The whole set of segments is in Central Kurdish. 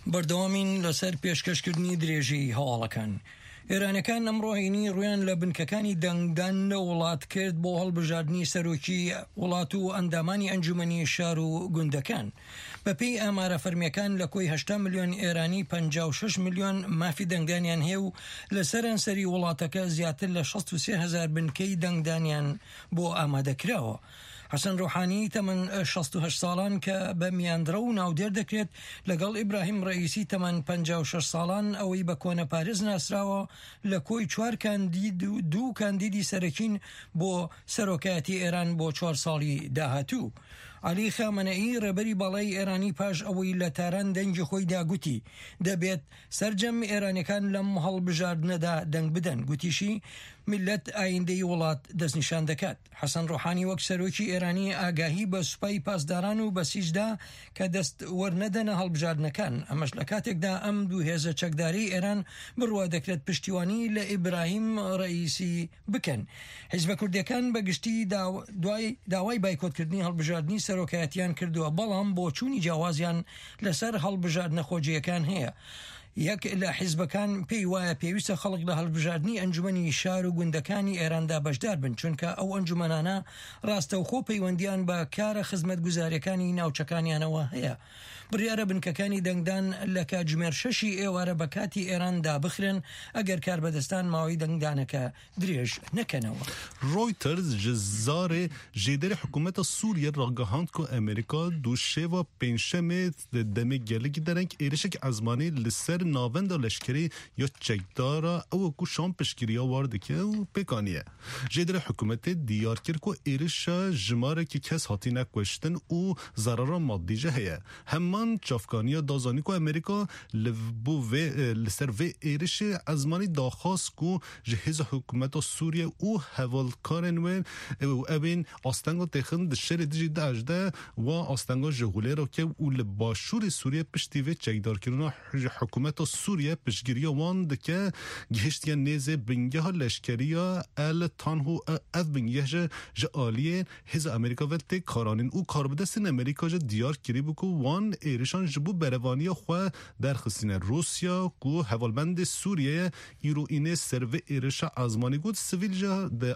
بەردەوامین لەسەر پێشکەشکردنی درێژی هەواڵەکان. ئێرانەکان ئەمڕۆهینی ڕویان لە بنکەکانی دەنگدان لە وڵات کرد بۆ هەڵبژاردننی سەرۆکی وڵات و ئەندامانی ئەنجومەنی شار و گوندەکان. بەپێی ئامارە فەرمیەکان لە کۆی 8 ملیۆن ئێرانی 56 ملیۆن مافی دەنگدانیان هەیە و لە سەرانسەری وڵاتەکە زیاتر لە 63,000 بنکەی دەنگدانیان بۆ ئامادەکراوە. حەسەن ڕۆحانی تەمەن 68 ساڵان کە بە میاندرە و ناودێر دەکرێت لەگەڵ ئیبراهیم ڕئیسی تەمەن 56 ساڵان ئەوەی بە کۆنە پارێز ناسراوە لە کۆی 4 کاندید و 2 کاندیدی سەرەکین بۆ سەرۆکایەتی ئێران بۆ 4 ساڵی داهاتوو. علی خامنەئی ڕێبەری باڵای ئێرانی پاش ئەوەی لە تاران دەنگی خۆی داگوتی دەبێت سەرجەم ئێرانەکان لەم هەڵبژاردنەدا دەنگ بدەن. گوتیشی میلەت ئایندەی وڵات دەستنیشان دەکات. حەسەن ڕۆحانی وەک سەرۆکی ئێرانی ئاگاهی بە سوپای پاسداران و بەسیجدا کە دەست وەرنەدەنە هەڵبژاردنەکان. ئەمەش لە کاتێکدا ئەم دوو هێزە چەکداری ئێران بڕوا دەکرێت پشتیوانی لە ئیبراهیم ڕئیسی بکەن. حیزبە کوردیەکان بەگشتی داوای بایکۆتکردنی هەڵبژاردننی سەرۆکایەتیان کردووە، بەڵام بۆ چوونی جیاوازیان لەسەر هەڵبژاردنە خۆجیەکان هەیە. یەک لە حیزبەکان پێی وایە پێویستە خەڵک لە هەڵبژاردننی ئەنجومەنی شار و گوندەکانی ئێراندا بەشدار بن، چونکە ئەو ئەنجومەنانە ڕاستەوخۆ پەیوەندیان بە کارە خزمەت گوزاریەکانی ناوچەکانیانەوە هەیە. بڕیارە بنکەکانی دەنگدان لە کاتژمێر 6 ئێوارە بە کاتی ئێراندا بخرن ئەگەر کاربەدەستان ماوەی دەنگدانەکە درێژ نەکەنەوە. رویترز جزارê jêderê hikûmeta Sûriye ragihand ku Amerîka dûşeva pênşemê demê gelekî dereng êrişekî ezmanî li ser navenda leşkerî ya çekdara ew ku şam piştgiriya war dike û pêkaniye. Jêderê hikûmetê diyar kir ku êrişa jimarekî kes hatîne kuştin û zarara maddî jî heye. Heman çavkaniya dazanî ku Amerîka li ser vê êrişê ezmanî daxwast ku ji hêza hikûmeta Sûriye û hevalkarên wê evên astenga têxin di şerê dijî de wa astenga ji Hulêreke û li başûrê Sûriye piştî vê çekdarkirina ji hikûmeta Sûriye piştgiriya wan dike gihiştiya nêzê bingeha leşkeriya el tanhû ev bingeh ji aliyê hêza Amerîka ve tê karanîn û karbidestên Amerîka jî diyar kirî bû ku wan êrişan ji bo berevaniya xwe derxistîne. Rusya ku hevalbendê Sûriyeyê îroînê ser vê êrişa ezmanî got sivîl jî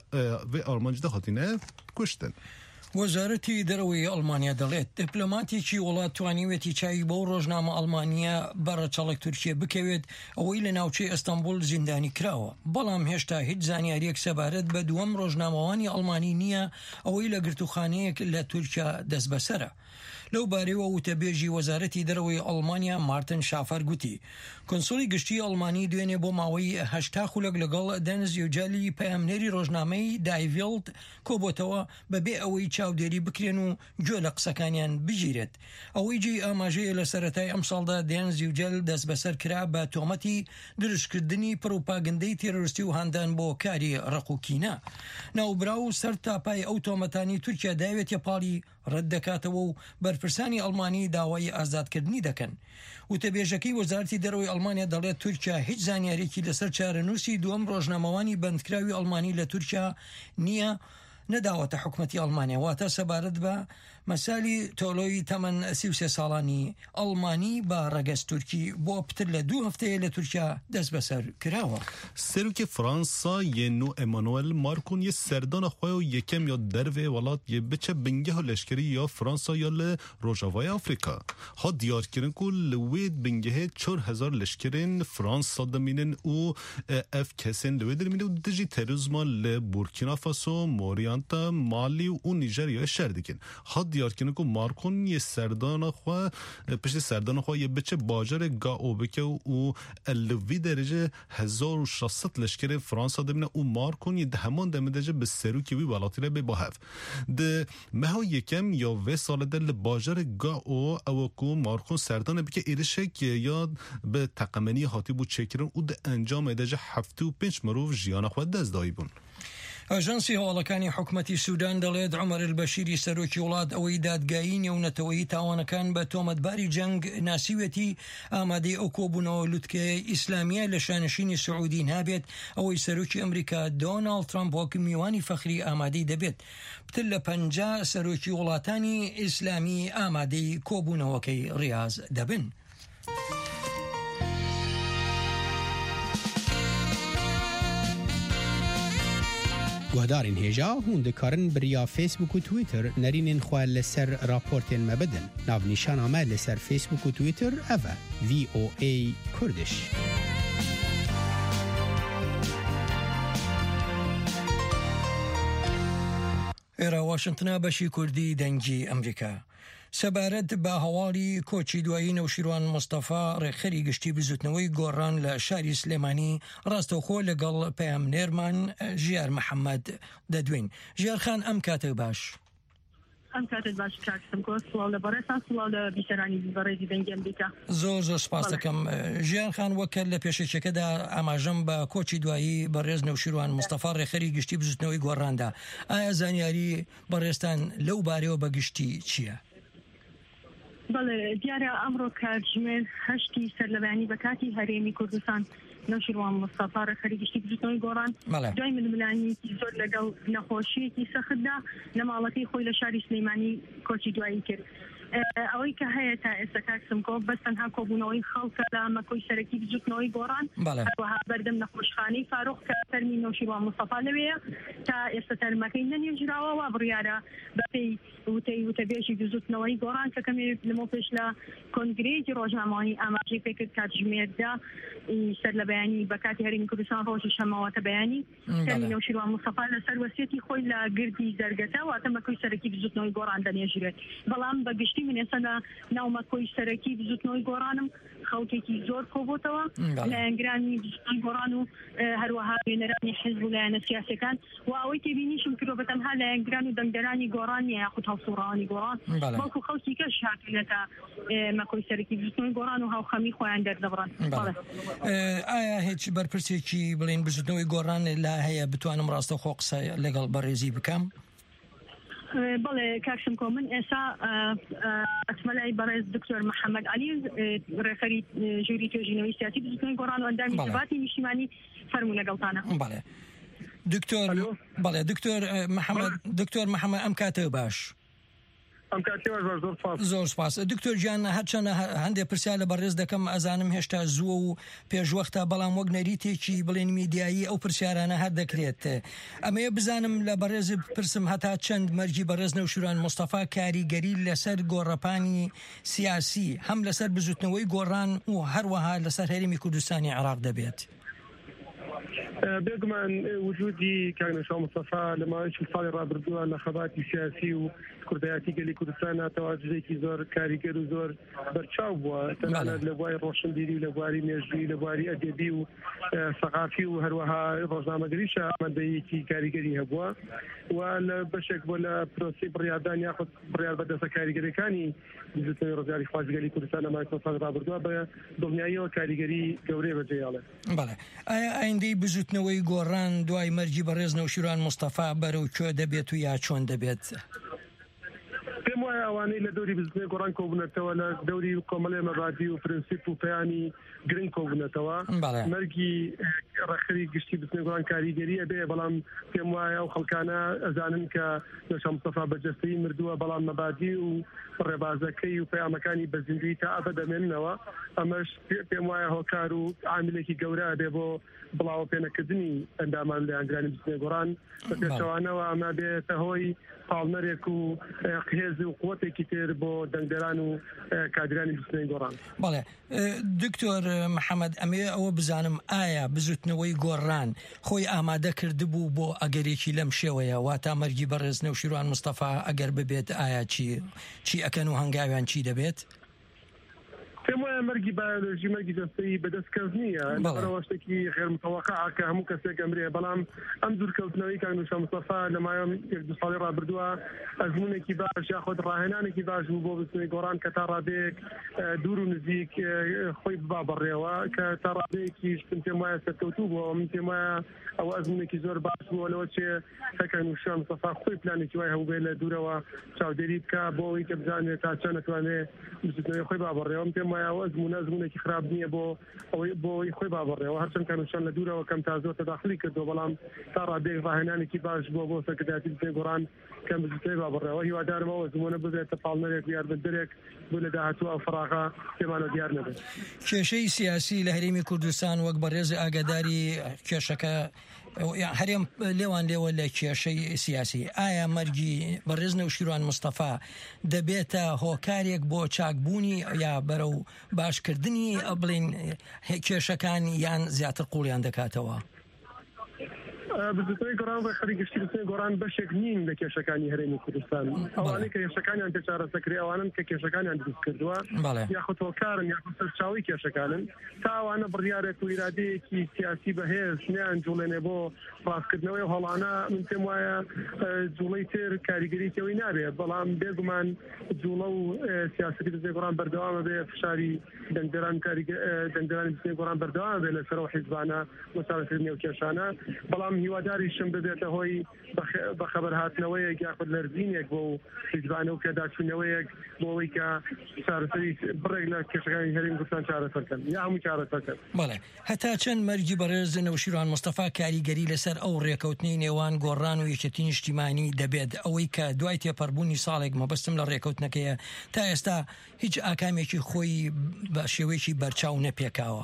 vê Almancî de hatîne kuştin. وەزارەتی دەرەوەی ئەڵمانیا دەڵێت دیپلۆماتێکی وڵات توانیوێتی چاوی بۆ ڕۆژنامە ئەڵمانیا بەڕەچەڵک تورکیە بکەوێت ئەوەی لە ناوچەی ئەستەمبول زیندانی کراوە، بەڵام هێشتا هیچ زانیاریەک سەبارەت بە دووەم ڕۆژنامەوانی ئەڵمانی نییە ئەوەی لە گرتوخانەیەک لە تورکیا دەست بەسەرە. لەو بارەوە وتەبێژی وەزارەتی دەرەوەی ئەڵمانیا مارتن شافەر گوتی کۆنسوڵی گشتی ئەڵمانی دوێنێ بۆ ماوەی 8 خولەک لەگەڵ دەنز یوجالی پەیامنێری ڕۆژنامەی دایڤیلت کۆبۆتەوە بەبێ ئەوەی چاودێری بکرێن و گوێ لە قسەکانیان بگیرێت. ئەوەی جێ ئاماژەیە لە سەرەتای ئەم ساڵدا دەنز یوجال دەست بەسەر کرا بە تۆمەتی دروستکردنی پروپاگەندەی تێرۆریستی و هاندان بۆ کاری ڕقوکینە. ناوبراو سەر تاپای ئەو تۆمەتانی تورکیا داوێت پاڵی ڕەت دەکاتەوە و بەرپرسانی ئەڵمانی داوای ئازادکردنی دەکەن. وتەبێژەکەی وەزارەتی دەرەوەی ئەڵمانیا دەڵێت تورکیا هیچ زانیارێکی لەسەر چارەنووسی دووەم ڕۆژنامەوانی بەندکراوی ئەڵمانی لە تورکیا نییە نەداوەتە حکومەتی ئەڵمانیا، واتە سەبارەت بە مەسالی تۆلۆی تەمەن 33 ساڵانی ئەڵمانی بە ڕەگەز تورکی بۆ پتر لە 2 هەفتەیە لە تورکیا دەست بەسەر کراوە. سەرۆکی فرانسا یێنو ئەمانوئل ماکرۆن یە سەردانە خۆی و یەکەم یا دەرvê وڵات یە بچە بنگەها leşkerî ya Fransa ya li Rojavayê Afrika. Ha diyarkirin ku li wê bingehê 4000 leşkerên Fransa dimînin û ev kesên li wê dimînin û dijî terozma li Burkina Faso, Moryanta, Malî û Nîjeryayê şer dikin. Ha diyarkirin ku Markon yê serdana xwe piştî serdana xwe yê biçe bajarê Gao bike û li vî derece 1600 leşkerên Fransa dimîne û Markon yê di heman demê de jî bi serokê wî welatî re bê bahev. Di meha yekem ya vê salê de li bajarê Gao ew ku Markon serdana bike êrişek ya bi teqemeniyê hatîbû çêkirin û di encamê de jî 75 mirov jiyana xwe dest dayîbûn. ئاژانسی هەواڵەکانی حکومەتی سوودان دەڵێت عومەر البەشیری سەرۆکی وڵات ئەوەی دادگایی نێونەتەوەیی تاوانەکان بە تۆمەتباری جەنگ ناسیوێتی ئامادەی ئەو کۆبوونەوە لوتکەیە ئیسلامیە لە شانشینی سعودی نابێت ئەوەی سەرۆکی ئەمریکا دۆناڵد ترامپ وەک میوانی فەخری ئامادەی دەبێت. پتر لە 50 سەرۆکی وڵاتانی ئیسلامی ئامادەی کۆبوونەوەکەی ڕیاز دەبن. گهدارین هجا هون دکارن بریا فیسبوک و تویتر نرینین خواه لسر راپورتین مبدن ناو نیشان آمد لسر فیسبوک و تویتر اوه VOA کردش. ئێرە واشنتنە بەشی کوردی دەنگی ئەمریکا سەبارەت بە هەواڵی کۆچی دوایی نەوشیروان مستەفا ڕێکخەری گشتی بزوتنەوەی گۆڕان لە شاری سلێمانی ڕاستەوخۆ لەگەڵ پەیامنێرمان ژیار محەممەد دەدوین. ژیارخان ئەم کاتە باش. ئەم کاتت باش کاکسم کۆ سڵاو لە بەڕێستان سڵاو لە بیسەرانی بەڕێزی دەنگی ئەمریکا. زۆر سپاس دەکەم. ژیارخان وەکە لە پێشەکەدا ئاماژەم بە کۆچی دوایی بەڕێز نەوشیروان مستەفا ڕێکخەری گشتی بزوتنەوەی گۆڕاندا. ئایا زانیاری بەڕێستان لەو بارەوە بە گشتی چییە؟ بەڵێ دیارە ئەمڕۆ کاتژمێر 8 سەرلەبەیانی بە کاتی هەرێمی کوردستان نەوشیروان مستەفا ڕێکخەری گشتی بزوتنەوەی گۆڕان دوای ململانیەکی زۆر لەگەڵ نەخۆشیەکی سەختدا لە ماڵەکەی خۆی لە شاری سلەیمانی کۆچی دوایی کرد. ئەوەی کە هەیە تا ئێستا کاکسم کۆ بەس تەنها کۆبوونەوەی خەڵکە لە مەکۆی سەرەکی بزوتنەوەی گۆڕان هەروەها بەردەم نەخۆشخانەی فاروق کە فەرمی نەوشیروان مستەفا لەوەیە تا ئێستا تەرمەکەی نەنێژراوە وا بڕیارە بەپێی وتەبێژی بزوتنەوەی گۆڕان کە کەمێ لەمە پێش لە کۆنگرێکی ڕۆژنامەوانی ئاماژەی پێکرد کاتژمێردا سەرلەبەیانی بە کاتی هەرێمی کوردستان ڕۆژی شەمەواتە بەیانی فەرمی نەوشیروان مستەفا لەسەر وەسیەتی خۆی لە گردی زەرگەتە واتە مەکۆی سەرەکی بزوتنەوەی گۆڕان دەنێژرێت. بەڵام بەگشتی من ئێستا لە ناو مەکۆی سەرەکی بزوتنەوەی گۆڕانم خەڵکێکی زۆر کۆبووتەوە لایەنگرانی بزوتنەوەی گۆڕان و هەروەها وێنەرانی حیزب و لایەنە سیاسیەکان و ئەوەی تێبینیشم کردۆ بە تەنها لایەنگران و دەنگدەرانی گۆڕان یاخود هەڵسوڕەوانی گۆڕان بەڵکو خەڵکی کەش هاتوونەتە مەکۆی سەرەکی بزوتنەوەی گۆڕان و هاوخەمی خۆیان دەردەبڕن. ئایا هیچ بەرپرسێکی بڵین بزوتنەوەی گۆڕان لا هەیە بتوانم ڕاستەوخۆ قسە لەگەڵ بەڕێزی بکەم؟ بەڵێ کاکسم کۆ من ئێستا ئەچمەلای بەڕێز دکتۆر محەممەد عەلی ڕێکخەری ژووری توێژینەوەی سیاسی بزوتنەوەی گۆڕان و ئەندامی دەباتی نیشتیمانی فەرموو لەگەڵتانە. بەڵێ دکتۆر محەممەد ئەم کاتە باش. زۆر سپاس. دکتۆر گیان هەرچەندە هەندێک پرسیار لە بەڕێز دەکەم ئەزانم هێشتا زووە و پێشوەختە بەڵام وەک نەریتێکی بڵێن میدیایی ئەو پرسیارانە هەر دەکرێت. ئەمەیە بزانم لە بەڕێز پرسم هەتا چەند مەرجی بەڕێز نەوشیروان مستەفا کاریگەری لەسەر گۆڕەپانی سیاسی هەم لەسەر بزوتنەوەی گۆڕان و هەروەها لەسەر هەرێمی کوردستانی عێراق دەبێت. بێگومان وجودی کاک نەوشیروان مستەفا لە ماوەیەکی ساڵی ڕابردووە لە خەباتی سیاسی و کوردایەتی گەلی کوردستان تەواجدێکی زۆر کاریگەر و زۆر بەرچاو بووە تەنانەت لە بواری ڕۆشنبیری و لە بواری مێژووی لە بواری ئەدەبی و سەقافی و هەروەها ڕۆژنامەگەریشە ئامادەیەکی کاریگەری هەبووە و لە بەشێک بۆ لە پرۆسی بڕیاردان یاخود بڕیار بەدەستە کاریگەریەکانی بزوتنەوەی ڕزگاری خواستگەلی کوردستان لە ماوەی ساڵی ڕابردووە بە دڵنیاییەوە کاریگەری گەورەی بەجێهێڵێ. بەڵێ ئایا ئایندەی بزوتنەوەی گۆڕان دوای مەرجی بەڕێز نەوشیروان مستەفا بەرەو کوێ دەبێت و یا چۆن دەبێت؟ پێم وایە ئەوانەی لە دەوری بزوتنەوەی گۆڕان کۆبوونەتەوە لە دەوری کۆمەڵێ مەبادی و پرینسیپ و پەیامی گرنگ کۆبوونەتەوە مەرگی ڕێکخەری گشتی بزوتنەوەی گۆڕان کاریگەریە بێ بەڵام پێم وایە ئەو خەڵکانە ئەزانن کە نەوشیروان مستەفا بەجەستەیی مردووە بەڵام مەبادی و ڕێبازەکەی و پەیامەکانی بەزیندوی تا ئەبە دەمێننەوە ئەمەش پێم وایە هۆکار و عاملێکی گەورە دێ بۆ بڵاو پێنەکردنی ئەندامان لایەنگرانی بزوتنەوەی گۆڕان بە پێچەوانەوە ئەمە بێتە هۆی پاڵنەرێک و هێز و قووەتێکی تر بۆ دەنگدەران و کادرانی بزوتنەوەی گۆڕان. بەڵێ دکتۆر محەممەد ئەمێ ئەوە بزانم ئایا بزوتنەوەی گۆڕان خۆی ئامادە کردبوو بۆ ئەگەرێکی لەم شێوەیە واتە مەرگی بەڕێز نەوشیروان مستەفا ئەگەر ببێت ئایا چی ئەکەن و هەنگاویان چی دەبێت؟ پێم وایە مەرگی بایۆلۆژی مەرگی دەستەیی بەدەستکەوت نییە لەبەرەوە شتێکی غێرمتەوەقع کە هەموو کەسێک ئەمرێ بەڵام ئەم دوورکەوتنەوەی کاک نەوشیروان مستەفا لە مایۆ 1-2 ساڵی ڕابردووە ئەزموونێکی باش یاخود ڕاهێنانێکی باش بوو بۆ بزوتنەوەی گۆڕان کە تا ڕادەیەک دوور و نزیک خۆی ببا بەڕێوە کە تا ڕادەیەکیش پێم وایە سەرکەوتوو بووە من پێم وایە ئەوە ئەزموونێکی زۆر باش بووە لەوە چێ کاک نەوشیروان مستەفا خۆی پلانێکی وای هەبوو بێ لە دوورەوە چاودێری بکە بۆ ئەوەی کە بزانێت تا چەند نەتوانێت بزوتنەوەی خۆی با بەڕێوە پێم وایە ئەوە ئەزموونێکی خراپ نییە بۆ ئەوەی خۆی با بەڕێوە هەرچەند کاک نەوشیروان لە دوورەوە کەم تا زۆر تەداخلی کردو بەڵام تا ڕادەیەک ڕاهێنانێکی باش بووە بۆ سەرکردایەتی بزوتنەوەی گۆڕان کەم بزوتنەوەی با بەڕێوە هیوادارم ئەوە زمانە ببێتە پاڵنەرێک یاربەندەرێک بۆ لە داهاتوو ئەو فراغا پێمانە دیار نەبێت. کێشەی سیاسی لە هەرێمی کوردستان وەک بەڕێز ئاگاداری کێشەکە هەرێم لێوان لێوە لە کێشەی سیاسی ئایا مەرگی بەڕێز نەوشیروان مستەفا دەبێتە هۆکارێک بۆ چاکبوونی یا بەرەو باشکردنی بڵین کێشەکان یان زیاتر قوڵیان دەکاتەوە؟ بزرگترین گۆڕان بە خەریکشتی بزرگترین گۆڕان بەشێک نین لە کێشەکانی هەرێمی کوردستان ئەوانەی کە کێشەکانیان پێ چارەسەرکرێ ئەوانن کە کێشەکانیان دروست کردووە یاخود هۆکارن یاخود سەرچاوی کێشەکانن تا ئەوانە بڕیارێک و ئیرادەیەکی سیاسی بەهێز نیان جوڵێنێ بۆ ڕاستکردنەوەی هەڵانە من پێم وایە جوڵەی تر کاریگەریەوەی نابێ بەڵام بێگومان جوڵە و سیاستی بزرگترین گۆڕان بەردەوامە بێ فشاری دەنگدەرانی بزرگترین گۆڕان بەردەوامە بێ لەسەرەوە حیزبانە مەساواتکردنی و کێشانە بەڵام هیواداریشم ببێتە هۆی بەخەبەر هاتنەوەیەک یاخود لەرزینێک بۆ حیزبانە و پێداچوونەوەیەک بۆەوەی کە چارەسەری بڕێک لە کێشەکانی هەرێمی کوردستان چارەسەرکەن یا هەموو چارەسەرکەن. بەڵێ هەتا چەند مەرجی بەڕێز نەوشیروان مستەفا کاریگەری لەسەر ئەو ڕێکەوتنەی نێوان گۆڕان و یەکێتی نیشتیمانی دەبێت ئەوەی کە دوای تێپەڕبوونی ساڵێک مەبەستم لە ڕێکەوتنەکەیە تا ئێستا هیچ ئاکامێکی خۆی بە شێوەیەکی بەرچاو نەپێکاوە؟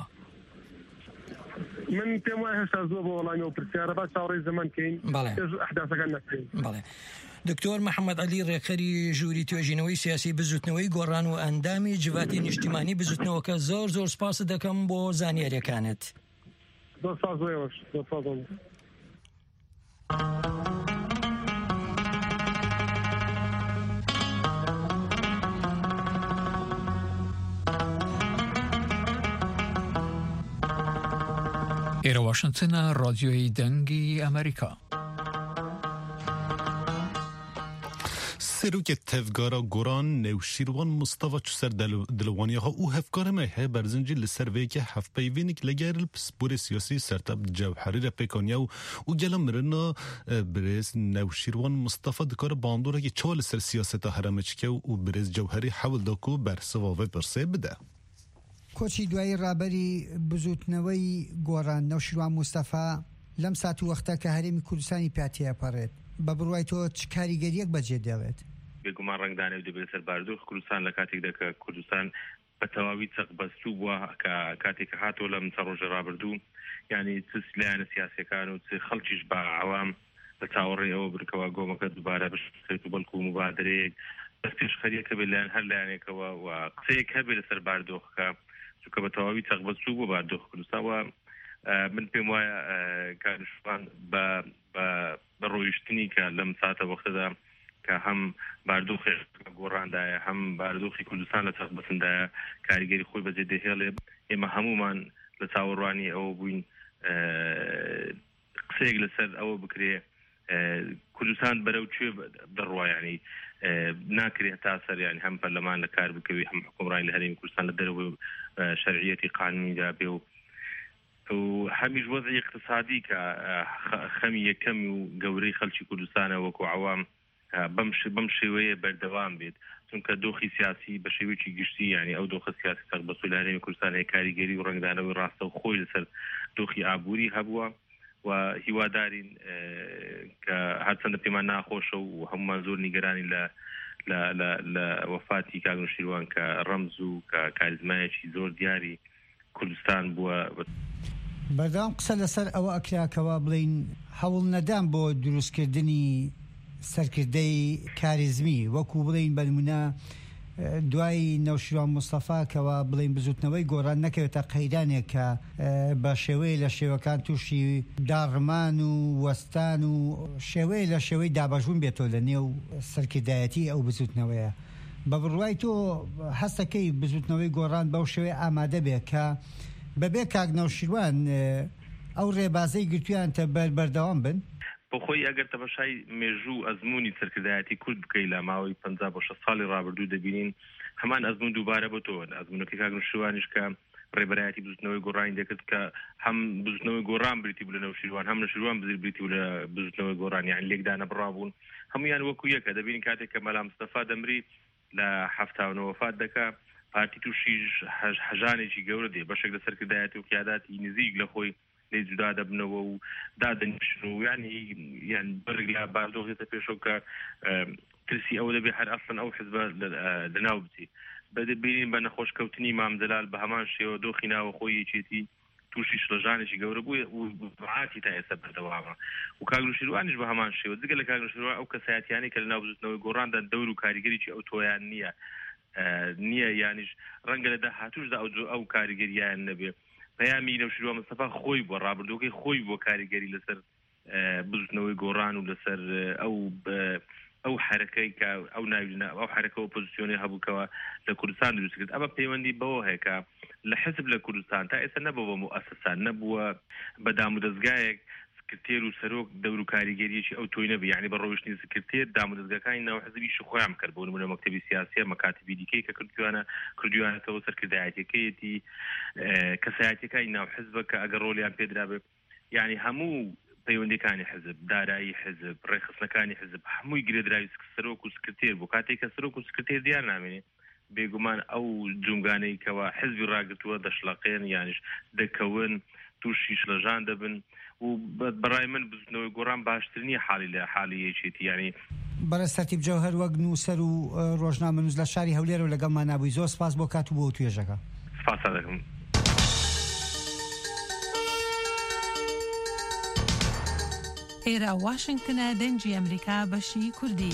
من پێم وایە هێشتا زۆر بۆ وەڵامیەوە پرسیارە با چاوەڕێی زەمانکەین ئەحداثەکان نەکەین. بەڵێ دکتۆر محەممەد عەلی ڕێکخەری ژووری توێژینەوەی سیاسی بزوتنەوەی گۆڕان و ئەندامی جڤاتی نیشتیمانی بزوتنەوەکە زۆر زۆر سپاس دەکەم بۆ زانیاریەکانت. زۆر سپاس بۆیەوەش زۆر سپاس. ئێرە واشنگتنە ڕادیۆی دەنگی ئەمریکا. سروک تفگارا گوران نوشیروان مصطفى چسر دلوانیه ها او هفکار مایه برزنجی لسر ویکه هف پیوینک لگر الپسپور سیاسی سرتب جوحری را پیکانیه و گلم مرنا برز نوشیروان مصطفى دکار باندوره که چال سر سیاست هرمه چکه و برز جوحری حول داکو برسواوه برسه بده. کۆچی دوایی ڕابەری بزوتنەوەی گۆڕان نەوشیروان مستەفا لەم سات و وەختە کە هەرێمی کوردستانی پاتەیە پەڕێت بە بڕوای تۆ چ کاریگەریەک بەجێ دێڵێت؟ بێگومان ڕنگدانێ دەبێت سەر باردۆخ کوردستان لە کاتێکدا کە کوردستان بە تەواوی چەقبەستوو بووە کە کاتێک کە هاتۆ لەم چەند ڕۆژە ڕابردوو یعنی چ لایەنە سیاسیەکان و چ خەڵکیش بە عەوام بە چاوەڕێی ئەوە بکەوە گۆمەکە دووبارە بشکێت و بەڵکو مبادرەیەک بەس پێشخەریەکە بێت لایەن هەر لایەنێکەوە و قسەیەک هەبێت لەسەر باردۆخەکە که به تواوی تقبض و باردوخ کردستان و من پیم وای کارشان با رویشتنی که لم ساعت وقت دا که هم باردوخ گوران دای هم باردوخ کردستان لتقبضن دای کارگری خوی بجده هیله اما همومان لتاوروانی او بوین قسیق لسر او بکریه کردستان برو چوی دروا یعنی ناكري تاثر يعني هم برلمان لكار بكوي هم حكومة الهرم كردستان لدرو شرعية قانوني جابه وهميش وضعي اقتصادي كخمية كم وجوري خلشي كردستان وكو عوام بمشي ويا بردوام بيت ثم كدوخي سياسي بشويشي جشتي يعني او دوخ سياسي تقبصوا الهرم كردستان هي كاريجري ورنجدانا وراسته وخوي لسر دوخي عبوري هبوا وهوادارين كهاتسند بما ناخوش وهم منظور نيجراني ل وفاتي كانوا شيروان كرمز وكاريزماية زور دياري كردستان بوا بردام قسە لەسەر ئەوە ئەکراکەوە بڵین هەوڵ نەدام بۆ دروستکردنی سەرکردەی کاریزمی وەکو بڵین بەنمونە دوای نەوشیروان مستەفا کەوە بڵین بزوتنەوەی گۆڕان نەکەوێتە قەیرانێک کە بە شێوەیە لە شێوەکان تووشی داڕمان و وەستان و شێوەیە لە شێوەی دابەژوون بێتەوە لە نێو سەرکردایەتی ئەو بزوتنەوەیە بە بڕوای تۆ هەستەکەی بزوتنەوەی گۆڕان بەو شێوەیە ئامادە بێت کە بەبێ کاک نەوشیروان ئەو ڕێبازەی گرتویانتە بەردەوام بن؟ بخۆی ئەگەر تەماشای مێژوو ئەزمموی سەرکردایەتی کورد بکەی لە ماوەی 56 ساڵی ڕابردوو دەبینین هەمان ئەزمون دووبارە بۆتەوە ئەزمونەکەی کاک نەوشیروانیش کە ڕێبەرایەتی بزوتنەوەی گۆڕانی دەکرد کە هەم بزوتنەوەی گۆڕان بریتی بوو لە نەوشیروان هەم نەوشیروان بریتی بوو لە بزوتنەوەی گۆڕان یعنی لێکدانە بڕابوون هەمویان وەکو یەکە دەبینین کاتێک کە مەلا مستەفا دەمری لە 79 وفات دەکا پارتی تووشیش هەژانێکی گەورە دێ بەشێک لە سەرکردایەتی و قیاداتی نزیک لە خۆی لێ جودا دەبنەوە و دادەنیشن و یعنی بەرگ لە باردۆخێتە پێشەوە کە ترسی ئەوە دەبێ هەر ئەسڵەن ئەو حزبە لەناو بچێت بەدەبینین بە نەخۆشکەوتنی مام جەلال بە هەمان شێوە دۆخی ناوە خۆی یەکێتی تووشی شڵەژانێکی گەورە بووە و عاتی تا ئێستا بەردەوامە و کاگنووشیروانیش بە هەمان شێوە جگە لە کاگنووشیروان ئەو کەسایەتیانی کە لە ناوبزوتنەوەی گۆڕاندا دەور و کاریگەریی ئەو تۆیان نییە یانیش ڕەنگە لە داهاتووشدا ئەو کاریگەریان نەبێ پەیامی نەوشیروان مستەفا خۆی بۆ ڕابردووەکەی خۆی بۆ کاریگەری لەسەر بزوتنەوەی گۆڕان و لەسەر ئەو حرەکەی کە ئەو ناوینا ئەو حرەکە ئۆپۆزیسیۆنی هەبووکەوە لە کوردستان دروست کرد ئەمە پەیوەندی بەوە هەیە کە لە حزب لە کوردستان تا ئێستا نەبووە بە مؤسسان نەبووە بە دام و دەستگایەک سکرتێر و سەرۆک دەور و کاریگەریەکی ئەو تۆی نەبی یعنی بە ڕۆیشتنی سکرتێر دام و دەستگاکانی ناو حزبیش خۆیان کرد بۆ نمونە مەکتەبی سیاسیە مەکاتبی دیکەی کە کردویانەتەوە سەرکردایەتەکەیەتی کەسایەتەکانی ناو حزبە کە ئەگەر ڕۆلیان پێدرا بێ یعنی هەموو پەیوەندەکانی حزب دارایی حزب ڕێخستنەکانی حزب هەمووی گرێدراوی سەرۆک و سکرتێر بوو کاتێک کە سەرۆک و سکرتێر دیار نامێنێ بێگومان ئەو جونگانەی کەەوە حزبی ڕاگرتووە دەشڵەقێن یانیش دەکەون تووشی شڵەژان دەبن و بەڕای من بزنەوەی گۆڕان باشترنی حالی لە حالی یەکێتی یعنی بەڕێز تەرتیب جەوهەر وەک نووسەر و ڕۆژنامەنووس لە شاری هەولێر و لەگەڵمان نابووی زۆر سپاس بۆ کات و بۆ توێژەکە سپاس دەکەم. ئێرە واشنگتنە دەنگی ئەمریکا بەشی کوردی.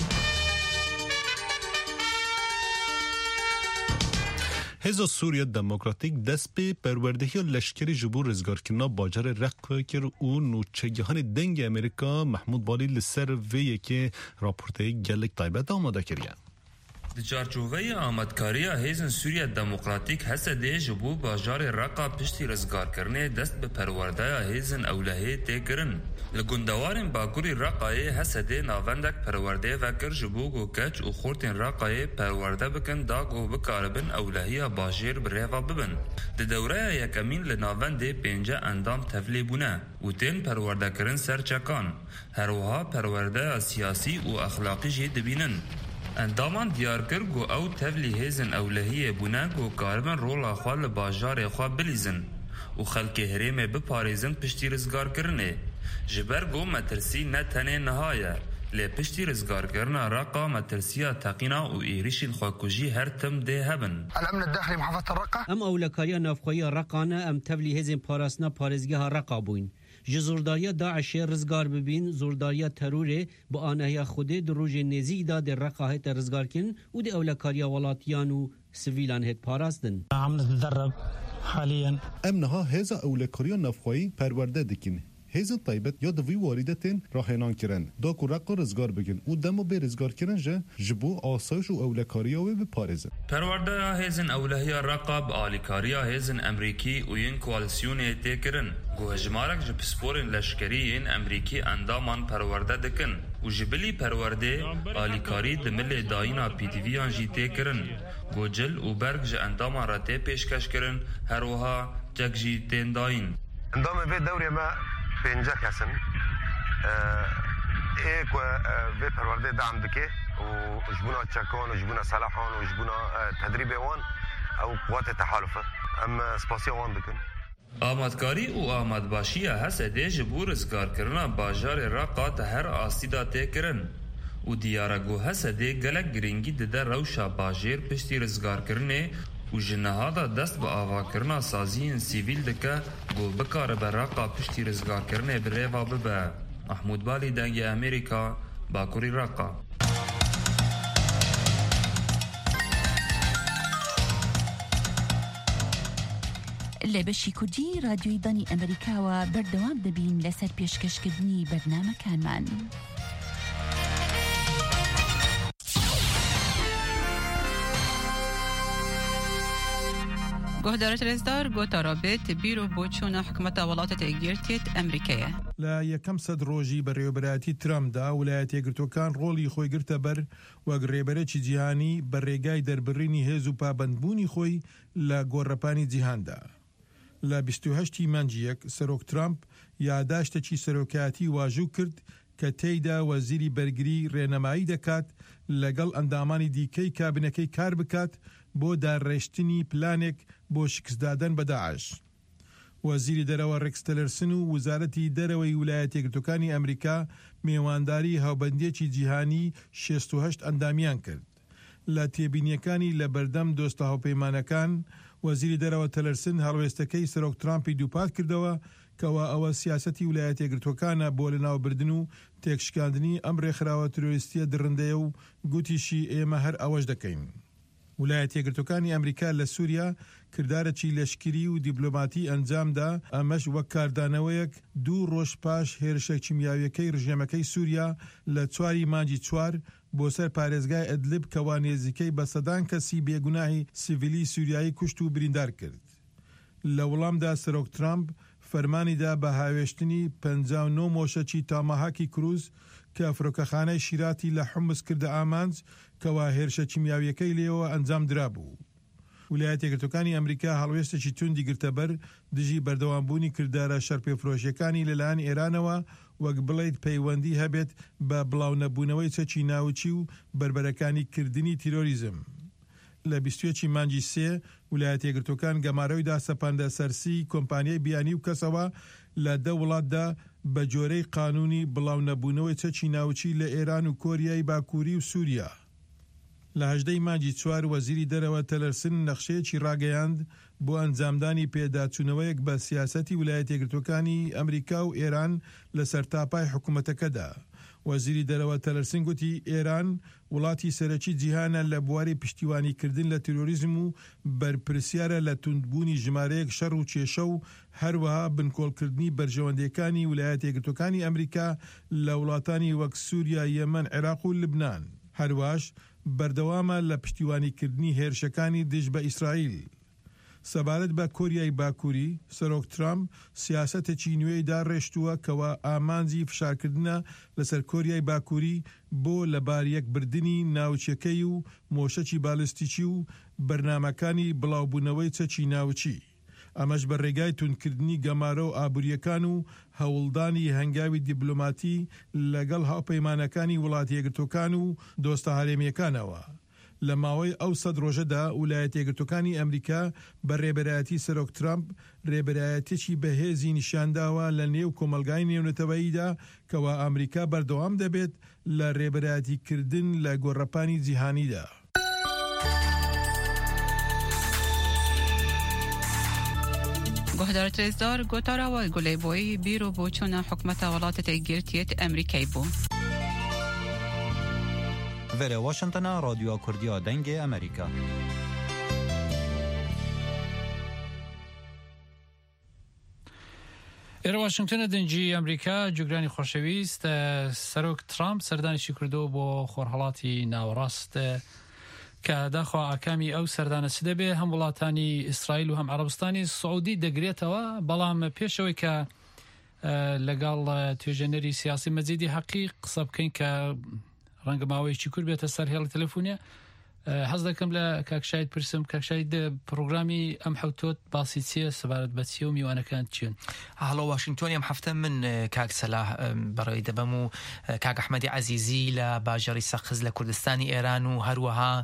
هێزا سووریا دموکراتیک دەست پێ پەروەردەییە لەشکری ji bo rizgarkirina bajarê Reqqa kir û nûçegihanê dengê Amerîka Mehmûd Balî li ser vê yekê raporteyê gelek taybet amade kiriye. Di çarçoveyê amadkariya hêzên Sûriya Demokratîk Hesedê ji bo bajarê Reqqa piştî rizgarkirinê dest bi perwerdeya hêzên ewlehiyê tê kirin. Li gundewarên Bakurî Reqqayê Hesedê navendek perwerdeyê vekir ji bo gokeç û xortên Reqqayê perwerde bikin da got bikaribin ewlehiya bajêr bi rêva bibin. Di dewreya yekemîn li navendê pênce endam tevlî bûne û tên perwerdekirin ser çekan. Herwiha perwerdeya siyasî û exlaqî jî dibînin. Endaman diyar kir got ew tevlî hêzên ewlehiyê bûne got karibin rola xwe li bajarê xwe bilîzin û xelkê herêmê biparêzin piştî rizgarkirinê. Ji ber got metirsî ne tenê niha ye lê piştî rizgarkirina Reqqa metirsiya teqîna û êrişên xwekujî her tim dê hebin. Em ewlekariya navxweyiya Reqqa ne em tevlî hêzên parastina parêzgeha Reqqa bûyn. Ji zordariya Daişê rizgar bibîn zordariya terorê bi anehiya Xwedê di rojê nêzî da dê Reqqa hête rizgarkirin û dê ewlekariya welatiyan û sivîlan hêt parastin. Em niha hêza ewlekariya navxweyî perwerde dikin. Hêzên taybet ya di vî warîde tên rahênan kirin da ku Reqqa rizgar bikin û dema bê rizgarkirin ji bo asayiş û ewlekariya wê biparêzin. Perwerdeya hêzên ewlehiya Reqqa bi alîkariya hêzên Emerîkî û yên koalîsyonê tê kirin. Got hejmarek ji pisporên leşkerî yên Emerîkî endaman perwerde dikin û ji bilî perwerdê alîkarî di milê dayîna PTVyan jî tê kirin. Got cil û berg ji endaman re tê pêşkeş kirin herwiha cek jî tên dayîn. Endamê vê dewrê me pênce kesin ê ku vê perwerdê deam dike û ji bûna çekan û ji bûna selahan û ji bûna tedrîbê wan ew quwatê tehaluf e em spasiya wan dikin. Amadkarî û amadbaşiya Hesedê ji bo rizgarkirina bajarê Reqqa te her astî da tê kirin û diyara got Hesedê gelek girîngî dide rewşa bajêr piştî rizgarkirinê û ji niha da dest bi avakirina saziyên sîvîl dike got bikaribe Reqqa piştî rizgarkirinê bi rêva bibe. Mehmûd Balî dengê Amerîka, Bakurî Reqqa. لە بەشی کوردی رادیۆی دانی ئەمریکاوە بەردەوام دەبین لەسەر پێشکەشکردنی بەرنامەکانمان. گۆهدارە رێزدار گۆتا رابێت بیرۆ بۆ چوونە حکومەتە وڵاتە تێگیرتێت ئەمریکایە. لە یەکەم سەد ڕۆژی بەڕێوەبەراتی ترامدا ویلایەتە یەکگرتووەکان ڕۆڵی خۆی گرتە بەر وەک ڕێبەرێکی جیهانی بە ڕێگای دەربڕینی هێز و پابەندبوونی خۆی لە گۆڕەپانی جیهاندا. لە 28 مانگیەک سەرۆک ترامپ یاداشتێکی سەرۆکایەتی واژوو کرد کە تێیدا وەزیری بەرگری ڕێنەمایی دەکات لەگەڵ ئەندامانی دیکەی کابینەکەی کار بکات بۆ داڕێشتنی پلانێک بۆ شکستدادن بە داعش. وەزیری دەرەوە ڕێکس تیلەرسن و وزارەتی دەرەوەی ویلایەتە یەکگرتووەکانی ئەمریکا میوانداری هاوبەندیەکی جیهانی 68 ئەندامیان کرد. لە تێبینیەکانی لە بەردەم دۆستە هاوپەیمانەکان وەزیری دەرەوە تەلەرسن هەڵوێستەکەی سەرۆک ترامپی دووپات کردەوە کەوا ئەوە سیاسەتی ویلایەتە یەکگرتووەکانە بۆ لەناوبردن و تێکشکاندنی ئەم ڕێکخراوە ترۆریستیە دڕندەیە و گوتیشی ئێمە هەر ئەوەش دەکەین. ویلایەتە یەکگرتووەکانی ئەمریکا لە سووریا کردارێکی لەشکری و دیبلۆماتی ئەنجامدا، ئەمەش وەک کاردانەوەیەک 2 ڕۆژ پاش هێرشە کیمیاویەکەی ڕژێمەکەی سووریا لە 4 مانگی 4 بۆ سەر پارێزگای ئەدلب کەوا نێزیکەی بە سەدان کەسی بێگوناهی سیڤیلی سووریایی کوشت و بریندار کرد. لە وەڵامدا سەرۆک ترامپ فەرمانیدا بە هاوێشتنی 59 مۆشەکی تاماهاکی کروز کە فرۆکەخانەی شیراتی لە حمص کردە ئامانج کەوا هێرشە کیمیاویەکەی لێەوە ئەنجام درابوو. ویلایەتە یەکگرتووەکانی ئەمریکا هەڵوێستێکی توندی گرتەبەر دژی بەردەوامبوونی کردارە شەرپێفرۆشیەکانی لەلایەن ئێرانەوە وەک بڵێیت پەیوەندی هەبێت بە بڵاو نەبوونەوەی چەکی ناوچی و بربەرەکانی کردنی تیرۆریزم. لە 21 مانگی 3 ویلایەتە یەکگرتووەکان گەمارەوەیدا سەپاندە سەرسی کۆمپانیای بیانی و کەسەوە لە 10 وڵاتدا بە جۆرەی قانونی بڵاو نەبوونەوەی چەکی ناوچی لە ئێران و کۆریای باکووری و سووریا. لە 18 مانگی 4 وەزیری دەرەوە تەلەرسن نەخشەیەکی ڕاگەیاند بۆ ئەنجامدانی پێداچوونەوەیەک بە سیاسەتی ویلایەتە یەکگرتووەکانی ئەمریکا و ئێران لەسەر تاپای حکوومەتەکەدا. وەزیری دەرەوە تەلەرسن گوتی ئێران وڵاتی سەرەکی جیهانە لە بواری پشتیوانیکردن لە تیرۆریزم و بەرپرسیارە لە توندبوونی ژمارەیەک شەڕ و کێشە و هەروەها بنکۆڵکردنی بەرژەوەندەکانی ویلایەتە یەکگرتووەکانی ئەمریکا لە وڵاتانی وەک سووریا، یەمەن، عێراق و لبنان. هەروەش بەردەوامە لە پشتیوانیکردنی هێرشەکانی دژ بە ئیسرائیل. سەبارەت بە کۆریای باکووری سەرۆک ترامپ سیاسەتێکی نوێیدا ڕێشتووە کەوا ئامانجی فشارکردنە لەسەر کۆریای باکووری بۆ لەبار یەکبردنی ناوچەکەی و مۆشەکی بالیستیکی و بەرنامەکانی بڵاوبوونەوەی چەکی ناوچی. ئەمەش بە ڕێگای توندکردنی گەمارە و ئابووریەکان و هەوڵدانی هەنگاوی دیبلۆماتی لەگەڵ هاوپەیمانەکانی وڵاتە یەکگرتووەکان و دۆستە هەرێمیەکانەوە. لە ماوەی ئەو 100 ڕۆژەدا ویلایەتە یەکگرتووەکانی ئەمریکا بە ڕێبەرایەتی سەرۆک ترامپ ڕێبەرایەتێکی بەهێزی نیشانداوە لە نێو کۆمەلگای نێونەتەوەییدا کەوا ئەمریکا بەردەوام دەبێت لە ڕێبەرایەتیکردن لە گۆڕەپانی جیهانیدا. گۆهدار ترێزدار گۆتاراوە گولەیبۆی بیرۆ بۆ چوونە حکومەتە وڵاتە یەکگرتوویەت ئەمریکای بوو. Vere Washington'a Radyo Kurdiya Dengê Amerika. ئێرە واشنگتنە دەنجی ئەمریکا جوگرانی خۆشەویست سەرۆک ترامپ سەردانیشی کردەوە بۆ خۆرهەڵاتی ناوەڕاست کە داخوا ئاکامی ئەو سەردانە چ دەبێ هەم وڵاتانی ئیسرائیل و هەم عەرەبستانی سعودی دەگرێتەوە، بەڵام پێشەوەی کە لەگەڵ توێژەنەری سیاسی مەجیدی حەقی قسە بکەین کە ڕەنگە ماوەیەکی کورد بێتە سەر هێڵی تەلەفۆنیە، حەز دەکەم لە کاکشایت پرسم کاکشایت پرۆگرامی ئەم حوتۆت باسی چیە سەبارەت بە چی و میوانەکان چیون؟ هەڵۆ واشنگتۆنی ئەم هەفتە من کاک سەلاح بەڕێوەی دەبەم و کاک ئەحمەدی عەزیزی لە باژەڕی سەقز لە کوردستانی ئێران و هەروەها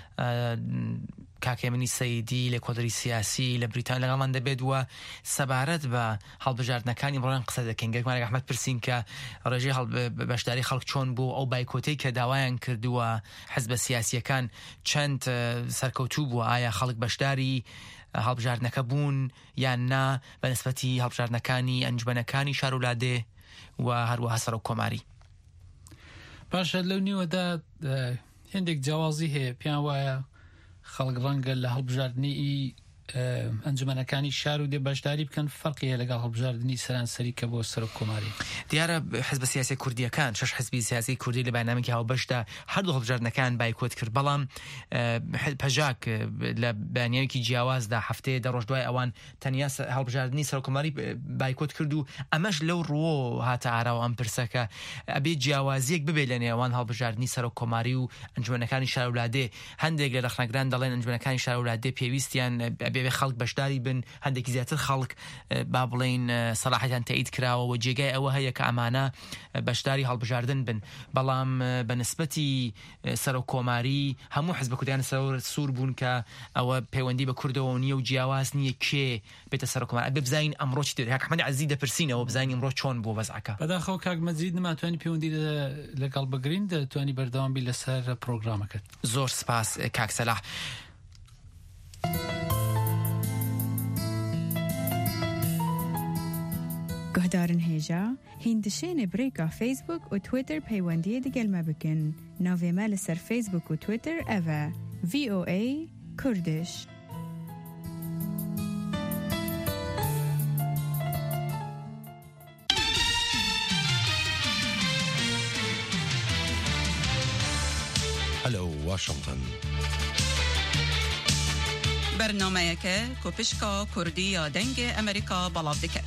کاکێمنی سەیدی لە کۆدەری سیاسی لە بریتان لەگەڵمان دەبێت وە سەبارەت بە هەڵبژاردنەکانی بڕۆیان قسە دەکەین. گەرمانێک ئەحمەد پرسین کە ڕێژەی بەشداری خەڵک چۆن بوو ئەو بایکۆتەی کە داوایان کردووە حزبە سیاسیەکان چەند سەرکەوتوو بووە، ئایا خەڵک بەشداری هەڵبژاردنەکە بوون یان نا بە نسبەتی هەڵبژاردنەکانی ئەنجومەنەکانی شارولادێ و هەروەها سەرۆک کۆماری؟ باشە لەو نیوەدا هێندێک جیاوازی هەیە، پیان وایە خەڵک ڕەنگە لە هەڵبژاردنی ئەنجومەنەکانی شار و دێ بەشداری بکەن فەرقی هەیە لەگەڵ هەڵبژاردننی سەرانسەری کە بۆ سەرۆک کۆماری. دیارە حزب سیاسی کوردیەکان 6 حزبی سیاسی کوردی لە بەرنامێکی هاوبەشدا هەردوو هەڵبژاردنەکان بایکۆت کرد، بەڵام پەژاک لە بەیانیەوەیەکی جیاوازدا هەفتەیە 10 ڕۆژ دوای ئەوان تەنیا هەڵبژاردننی سەرۆک کۆماری بایکۆت کرد و ئەمەش لەو ڕوۆ هاتە ئاراوە ئەم پرسەکە ئەبێ جیاوازیەک ببێت لە نێوان هەڵبژاردننی سەرۆک کۆماری و ئەنجومەنەکانی شارولادێ. هەندێک لە رەخنەگران دەڵێن ئەنجومەنەکانی شارولادێ پێویستیان ئەبێ خەڵک بەشداری بن، هەندێکی زیاتر خەڵک با بڵێن سەلاحیەتیان تایید کراوە و جێگای ئەوە هەیە کە ئەمانە بەشداری هەڵبژاردن بن، بەڵام بە نسبەتی سەرۆک کۆماری هەموو حزب کوردیان سوور بوون کە ئەوە پەیوەندی بە کوردەوە نییە و جیاواز نییە کێ بێتە سەرۆک کۆماری. ئەبێ بزانین ئەمڕۆ چی دێت. کاک ئەحمەدی عەزیزی دەپرسینەوە بزانین ئەمڕۆ چۆن بوو وەزعەکە. بەداخەوە کاک مەجید نماتوانی پەیوەندی لەگەڵ بگرین، دەتوانی بەردەوام بی لەسەر پرۆگرامەکەت. زۆر سپاس کاک سەلاح. بدارن هێژا هیندشێنێ برێکا فیسبوک و تویتر پەیوەندیە دگەلمە بکن ناوێمە لەسەر فیسبوک و تویتر ئەڤە VOA کوردش. هلو واشنطن برنامه‌ای که کوپشکا کردی یا دنگ امریکا بلاف دکت.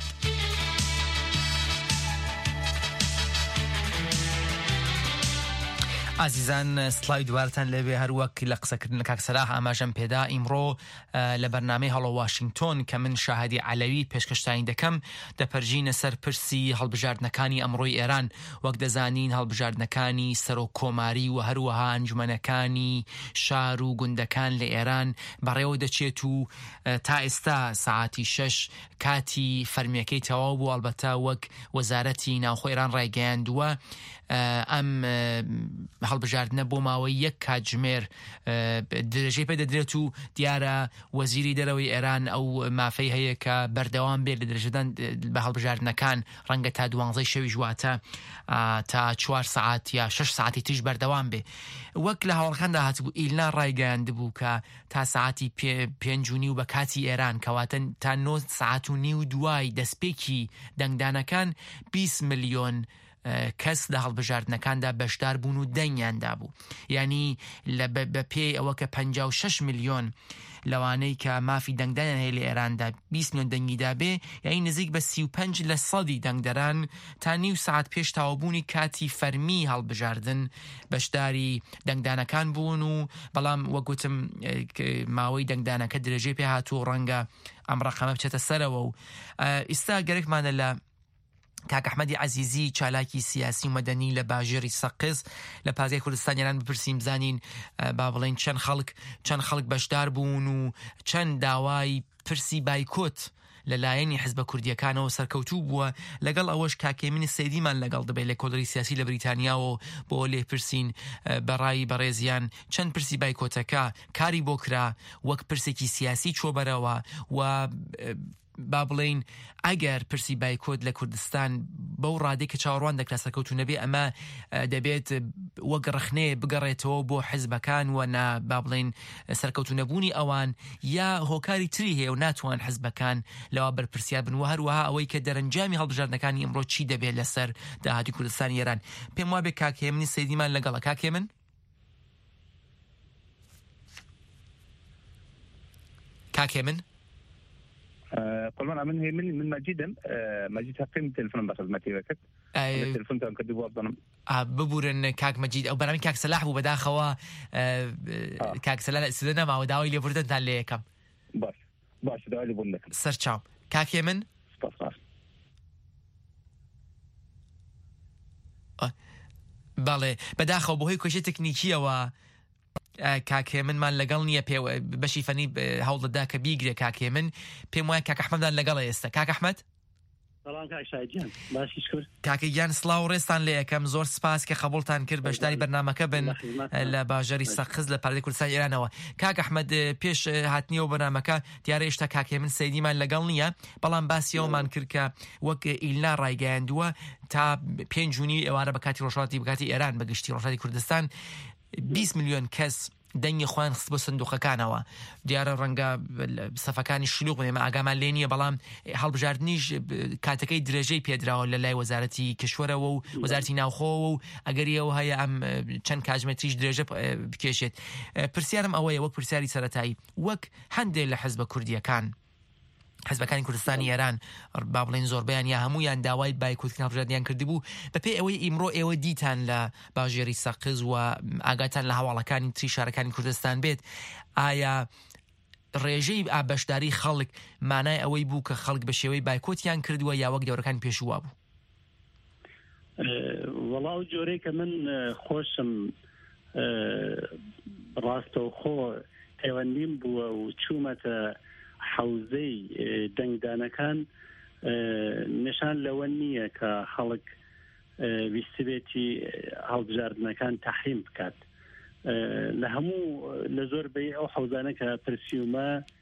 عزیزان سلای دوارتان لەبێ هەروەک لە قسەکردن کاک سەلاح ئاماژەم پێدا ئیمڕۆ لە بەرنامەی هەڵۆ واشنگتۆن کە من شاهدی عەلەوی پێشکەشتانی دەکەم دەپەرژینە سەر پرسی هەڵبژاردنەکانی ئەمڕۆی ئێران وەک دەزانین هەڵبژاردنەکانی سەرۆک کۆماری و هەروەها ئەنجومەنەکانی شار و گوندەکان لە ئێران بەڕێوە دەچێت و تا ئێستا ساعتی 6 کاتی فەرمیەکەی تەواو بوو ئەلبەتە وەک وەزارەتی ناوخۆ ئێران ڕایگەیاندووە ئەم هەڵبژاردنە بۆ ماوەی یەک کاتژمێر درێژەی پێدەدرێت و دیارە وەزیری دەرەوەی ئێران ئەو مافەی هەیە کە بەردەوام بێت لە درێژەدان بە هەڵبژاردنەکان ڕەنگە تا 12 شەوی ژواتە تا 4 ساعت یا 6 ساعتی تیش بەردەوام بێ وەک لە هەوڵەکاندا هاتبوو ئیلنا ڕایگەیاندبوو کە تا ساعتی 5:30 بە کاتی ئێران کەواتە تا 9 ساعت و نیو دوای دەستپێکی دەنگدانەکان 20 ملیۆن کەس لە هەڵبژاردنەکاندا بەشدار بوون و دەنگیاندا بوو یعنی بە پێی ئەوە کە 56 ملیۆن لەوانەی کە مافی دەنگدانیان هەیە لە ئێراندا 20 ملیۆن دەنگیدا بێ یعنی نزیک بە 35% دەنگدەران تا نیو ساعت پێش تاوابوونی کاتی فەرمی هەڵبژاردن بەشداری دەنگدانەکان بوون و بەڵام وەگوتم ماوەی دەنگدانەکە درێژەی پێ هاتووە ڕەنگە ئەم ڕەقەمە بچێتە سەرەوە و ئێستا گەرەکمانە لە کاک ئەحمەدی عەزیزی چالاکی سیاسی و مەدەنی لە باژێری سەقز لە پازگای کوردستان ئێران بپرسیم بزانین با بڵێن چەند خەڵک بەشدار بوون و چەند داوای پرسی بایکۆت لەلایەنی حزبە کوردیەکانەوە سەرکەوتوو بووە لەگەڵ ئەوەش کاکێمنی سەیدیمان لەگەڵ دەبێت لە کۆلەری سیاسی لە بریتانیاوە بۆ لێ پرسین بەڕای بەڕێزیان چەند پرسی بایکۆتەکە کاری بۆ کرا وەک پرسێکی سیاسی چۆ بەرەوە و با بڵین ئەگەر پرسی بایکۆت لە کوردستان بەو ڕادێک کە چاوەڕوان دەکرا سەرکەوتو نەبێ ئەمە دەبێت وەک ڕخنێ بگەڕێتەوە بۆ حزبەکان و با بڵین سەرکەوتو نەبوونی ئەوان یا هۆکاری تری هەیە و ناتوان حزبەکان لەوە بەرپرسیار بن و هەروەها ئەوەی کە دەرەنجامی هەڵبژاردنەکانی ئەمڕۆ چی دەبێت لەسەر داهاتی کوردستانی ئێران پێم وابێ کاکێمنی سەیدیمان لەگەڵە کاکێمن قلمان من هي من مجيد حقيم تلفون بس خدمتي وقت التلفون تاعك دبوا أصلاً ببورن كاك مجيد أو برامج كاك سلاح وبداخوا كاك سلاح سدنا مع وداوي اللي بردن تالي كم باش داوي اللي بردن سرچاو كاك يمن بالي بداخوا بوهي كوشي تكنيكية و کاکێ منمان لەگەڵ نییە بەشی فەنی هەوڵدەدا کە بیگرێ کاکێ من پێم وایە کاک ئەحمەدان لەگەڵە ئێستا کاک ئەحمەد کاکەگیان سڵاو ڕێستان لێ یەکەم زۆر سپاس کە قبولتان کرد بەشداری بەرنامەکە بن لە باژەری سەقز لە پەردەی کوردستانی ئێرانەوە کاک ئەحمەد پێش هاتنیەوە بەرنامەکە دیارە هێشتا کاکێ من سەیدیمان لەگەڵ نییە بەڵام باسیەوەمان کرد کە وەک ئیلنا ڕایگەیاندووە تا 5 جوونی ئێوارە بە کاتی ڕۆژهەڵاتی بەکاتی ئێران بەگشتی ڕۆژهەڵاتی کوردستان 20 ملیۆن کەس دەنگی خۆیان خست بۆ سندوقەکانەوە دیارە ڕەنگە سەفەکانی شلوغ بێمە ئاگامان لێ نییە بەڵام هەڵبژاردنیش کاتەکەی درێژەی پێدراوە لە لای وەزارەتی کشوەرەوە و وەزارەتی ناوخۆوە و ئەگەریەوە هەیە ئەم چەند کاتژمێتریش درێژە بکێشێت پرسیارم ئەوەیە وەک پرسیاری سەرەتایی وەک هەندێک لە حزبە کوردیەکان حزبەکانی کوردستانی ئێران با بڵێن زۆربیان یا هەمویان داوای بایکۆتکردنی هەڵبژاردنیان کردبوو بەپێی ئەوەی ئیمڕۆ ئێوە دیتان لە باژێری سەقز و ئاگاتان لە هەواڵەکانی تری شارەکانی کوردستان بێت ئایا ڕێژەی بەشداری خەڵک مانای ئەوەی بوو کە خەڵک بە شێوەی بایکۆتیان کردووە یا وەک دەورەکان پێشووا بوو وەڵاو جۆرەی کە من خۆشم ڕاستەوخۆ پەیوەندیم بووە و چوومەتە حوزەی دەنگدانەکان نیشان لەوە نییە کە خەڵک ویستبێتی هەڵبژاردنەکان تەحریم بکات لە هەموو لە زۆربەی ئەو حوزانە کە پرسیومە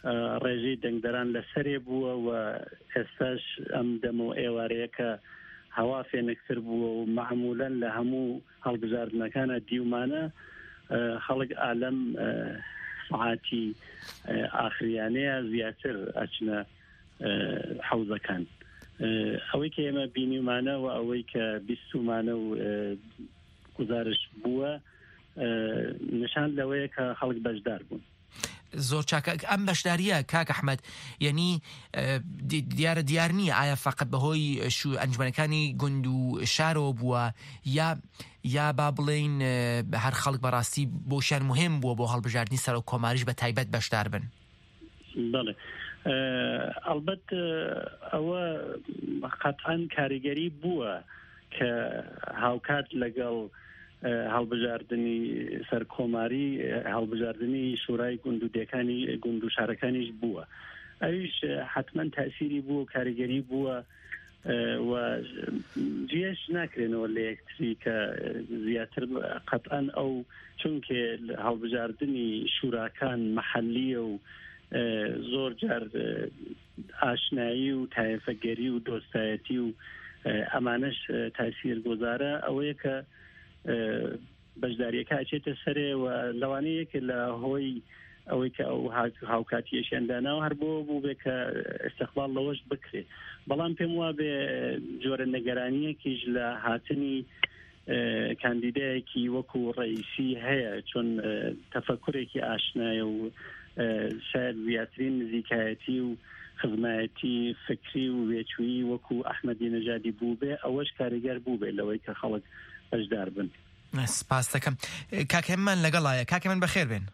ڕێژەی دەنگدەران لەسەرێ بووە و ئێستاش ئەم دەمە ئێوارەیە کە هەوا فێنکتر بووە و معمولاً لە هەموو هەڵبژاردنەکانە دیومانە خەڵک ئالەم سعاتی ئاخریانەیە زیاتر ئەچنە حەوزەکان ئەوەی کە ئێمە بینیمانە و ئەوەی کە بیستمانە و گزارش بووە نشان لەوەیە کە خەڵک بەشدار بوون. زۆر چاکە ئەم بەشداریە کاک ئەحمەد یعنی دیار نییە ئایا فقط بەهۆی ئەنجومەنەکانی گوند و شارەوە بووە یا با بڵێین هەر خەڵک بەڕاستی بۆشیان مهم بووە بۆ هەڵبژاردننی سەر و کۆماریش بە تایبەت بەشدار بن؟ بەڵێ ئەلبەت ئەوە قەتعاً کاریگەری بووە کە هاوکات لەگەڵ هەڵبژاردننی سەر کۆماری هەڵبژاردننی شورای گوندودیەکانی گوند و شارەکانیش بووە ئەویش حتمما تاسیری بووە و کاریگەری بووە و جێش ناکرێنەوە لە یەکتری کە زیاتر قەتعاً ئەو چونکە هەڵبژاردننی شوراکان مەحەلیە و زۆر جار ئاشنایی و تایەفەگەری و دۆستایەتی و ئەمانش تاسیر گۆزارە ئەوەیە کە بەشداریەکە ئاچێتە سەرێ و لەوانەیەکە لە هۆی ئەوەی کە ئەو هاوکاتیەشیانداناوە هەر بۆ بوو بێ کە ئستیقلال لەوەش بکرێت بەڵام پێم وا بێ جۆرە نەگەرانیەکیش لە هاتنی کاندیدایەکی وەکو ڕئیسی هەیە چۆن تەفەکورێکی ئاشنایە و شاید زیاترین نزیکایەتی و خزمایەتی فکری و وێچووی وەکو ئەحمەدی نەژادی بوو بێ ئەوەش کاریگەر بوو بێ لەوەی کە خەڵک بەشدار بن. سپاس دەکەم کاکەمان لەگەڵایە کاکە من بەخێر بێن.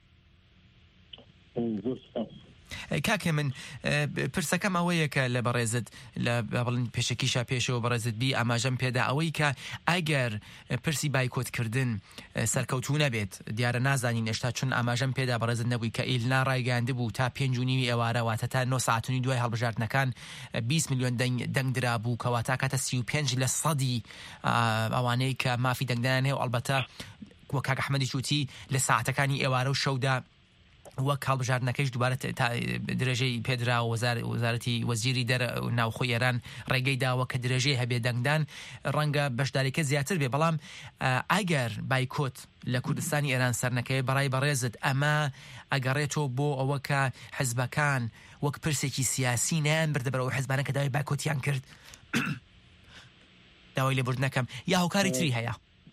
کاکە من پرسەکەم ئەوەیە کە لە بەڕێزت لە بڵین پێشەکیشا پێشەوە بەڕێزت بی ئاماژەم پێدا ئەوەی کە ئەگەر پرسی بایکۆتکردن سەرکەوتوو نەبێت دیارە نازانین ئێشتا چون ئاماژەم پێدا بەڕێزت نەبووی کە ئیلنا ڕایگەاندە بوو تا 5:30 ئێوارە واتە تا 9 ساعتنی دوای هەڵبژاردنەکان 20 میلیۆن دەنگدرا بوو کەواتە کاتە 35% ئەوانەی کە مافی دەنگدانان هەیە و ئەڵبەتە وە کاک ئەحمەدی چوتی لە ساعتەکانی ئێوارە و شەودا وەک هەڵبژاردنەکەیش دووبارە درێژەی پێدرا و وەزارەتی وەزیری ناوخۆی ئێران ڕێگەی داوە کە درێژەی هەبێ دەنگدان ڕەنگە بەشداریکە زیاتر بێ بەڵام ئەگەر بایکۆت لە کوردستانی ئێران سەرنەکەی بەڕای بەڕێزت ئەمە ئەگەڕێتەوە بۆ ئەوە کە حزبەکان وەک پرسێکی سیاسی نیان بردە بەرەوە حزبانە کە داوای بایکۆتیان کرد داوای لێبوردنەکەم یا هۆکاری تری هەیە؟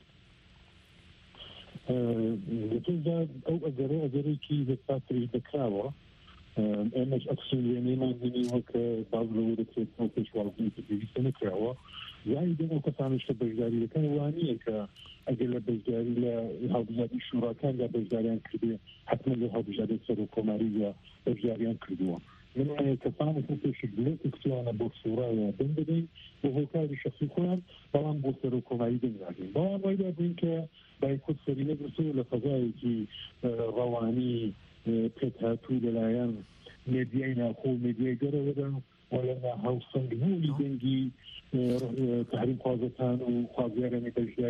لەتۆدا ئەو ئەگەرێکی دەستاتری دەکراوە ئێمەش ئەکسیۆنێمان بینیوە کە باز لەوە دەکرێت پێشوازی پێویستە نەکراوە یانی دەن ئەو کەسانش کە بەشداری دەکەن وانییە کە ئەگەر لە بەشداری لە هەڵبژاردننی شوراکان لە بەشداریان کردێ حتمما لە هەڵبژاردنی سەر و کۆماری لە بەشداریان کردووە من کەسانێک پێشی بڵێت کچیانە بۆ سوورایە دەنگ بدەین بۆ هۆکاری شەخصی خۆیان بەڵام بۆ سەر و کۆماری دەنگ ناگەین بەڵام وایدا بووین کە بایکۆت سەری نەدرسەوە لە فەزایەکی ڕەوانی پێت هاتوو لەلایەن مێدیای ناوخۆ و مێدیای دەرەوەدا وەلەنا هەڵسەنگبوونی دەنگی تحریم خوازەکان و خوازیارانی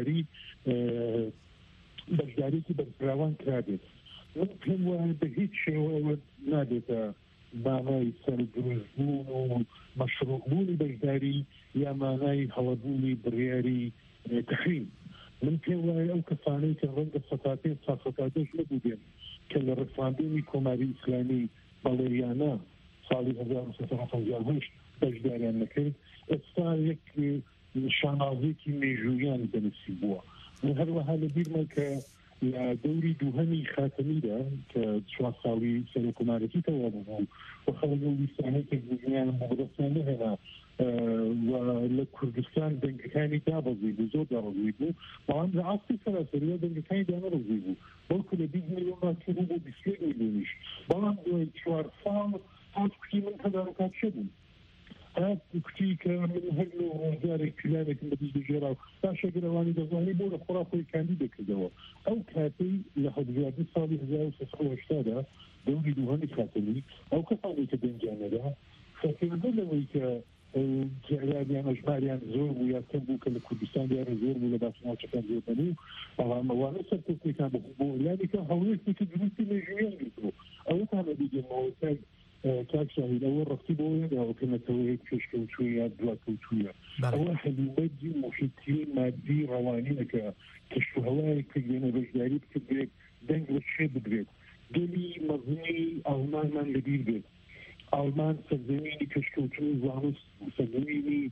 بەشدارێکی بەرفراوان کرابێت من پێم وایە بە هیچ شێوەوە نابێتە مانای سەردروستبوون و مەشروعبوونی بەشداری یا مانای هەڵەبوونی بڕیاری تحریم من پێم وایە ئەو کەسانەی کە ڕەنگە سەفەتاتێش نەبوودێن کە لە ڕفاندنی کۆماری ئیسلامی بەڵێریانە ساڵی 1970 بەشداریان نەکرد ئێستا یەک شانازێکی مێژوویان بەنفسی بووە من هەروەها لەبیرمە کە لە دەوری دووهەمی خاتەمیدا کە 4 ساڵی سەرۆکۆمارەتی تەواو بوو و خەڵک ئەو ویستانەی کە بوونیان بۆ بەدەستیان نەهێنا و لە کوردستان دەنگەکانی دابەزی بوو زۆر دابەزی بوو بەڵام لە ئاستی سەراسەریە دەنگەکانی دانەبەزی بوو بەڵکو لە 20 میلیۆن کردبوو بۆ 21 میلیۆنیش بەڵام دوای 4 ساڵ هات کوتی من تەدارکات چە بوو هات کوتی کە من هەر ڕۆژارێک پلانێکم بەدەست بژێرا و باشەگەرەوانی دەزانی بۆ لە خۆرا خۆی کاندی دەکردەوە ئەو کاتەی لە هەڵبژاردنی ساڵی 1970دا دەوری دووهەمی خاتەمی ئەو کەسانی کە دەنگیانەدا خەتێنبە لەوەی کە تعدادیان ئەژماریان زۆر بوو یا کەم بوو کە لە کوردستان دیارە زۆر بوو لە باشناوچەکان زۆر بنوو بەڵام ئەوانە سەرکەوتێکان بۆ ئەولادێکە هەڵوێستێکی دروستی مێژوویان گرتووە ئەوە تامە بیگەمەوە کاک شاهید ئەوە ڕستی بۆ یاداوەکەنەتەوە هیچ پێشکەوتووە یا دواکەوتوویە ئەوە هەلومەرجی محیطی مادی ڕەوانینەکە کەشوهەوایەک کردێنە بەشداری بکردێت دەنگ لە شێ بدرێت گەلی مەزنی ئەڵمانمان لەبیر بێت ئەڵمان سەردەمینی کەشکەوتنی زانست سەردەمینی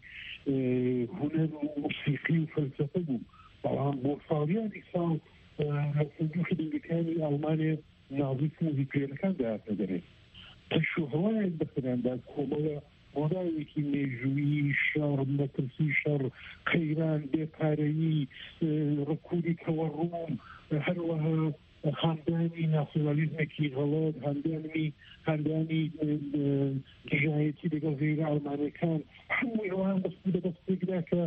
هونەر و موسیقی و فەلسەفە بوو بەڵام بۆ ساڵیانی ساڵ لە سندوقی دەنگەکانی ئەڵمانیا ناوی موزیکێنەکان داهاتە دەرێت کەشوهەوایەک بەسەراندا کۆمەڵە مۆداوێکی مێژووی شەڕ مەترسی شەڕ قەیران بێپارەیی ڕکووری کەوەڕووم هەروەها خاندانی ناسیۆنالیزمێکی غەڵەت هەندانی دژایەتی لەگەڵ غێرە ئەڵمانیەکان هەمووی ئەوان بەستی بە دەستێکدا کە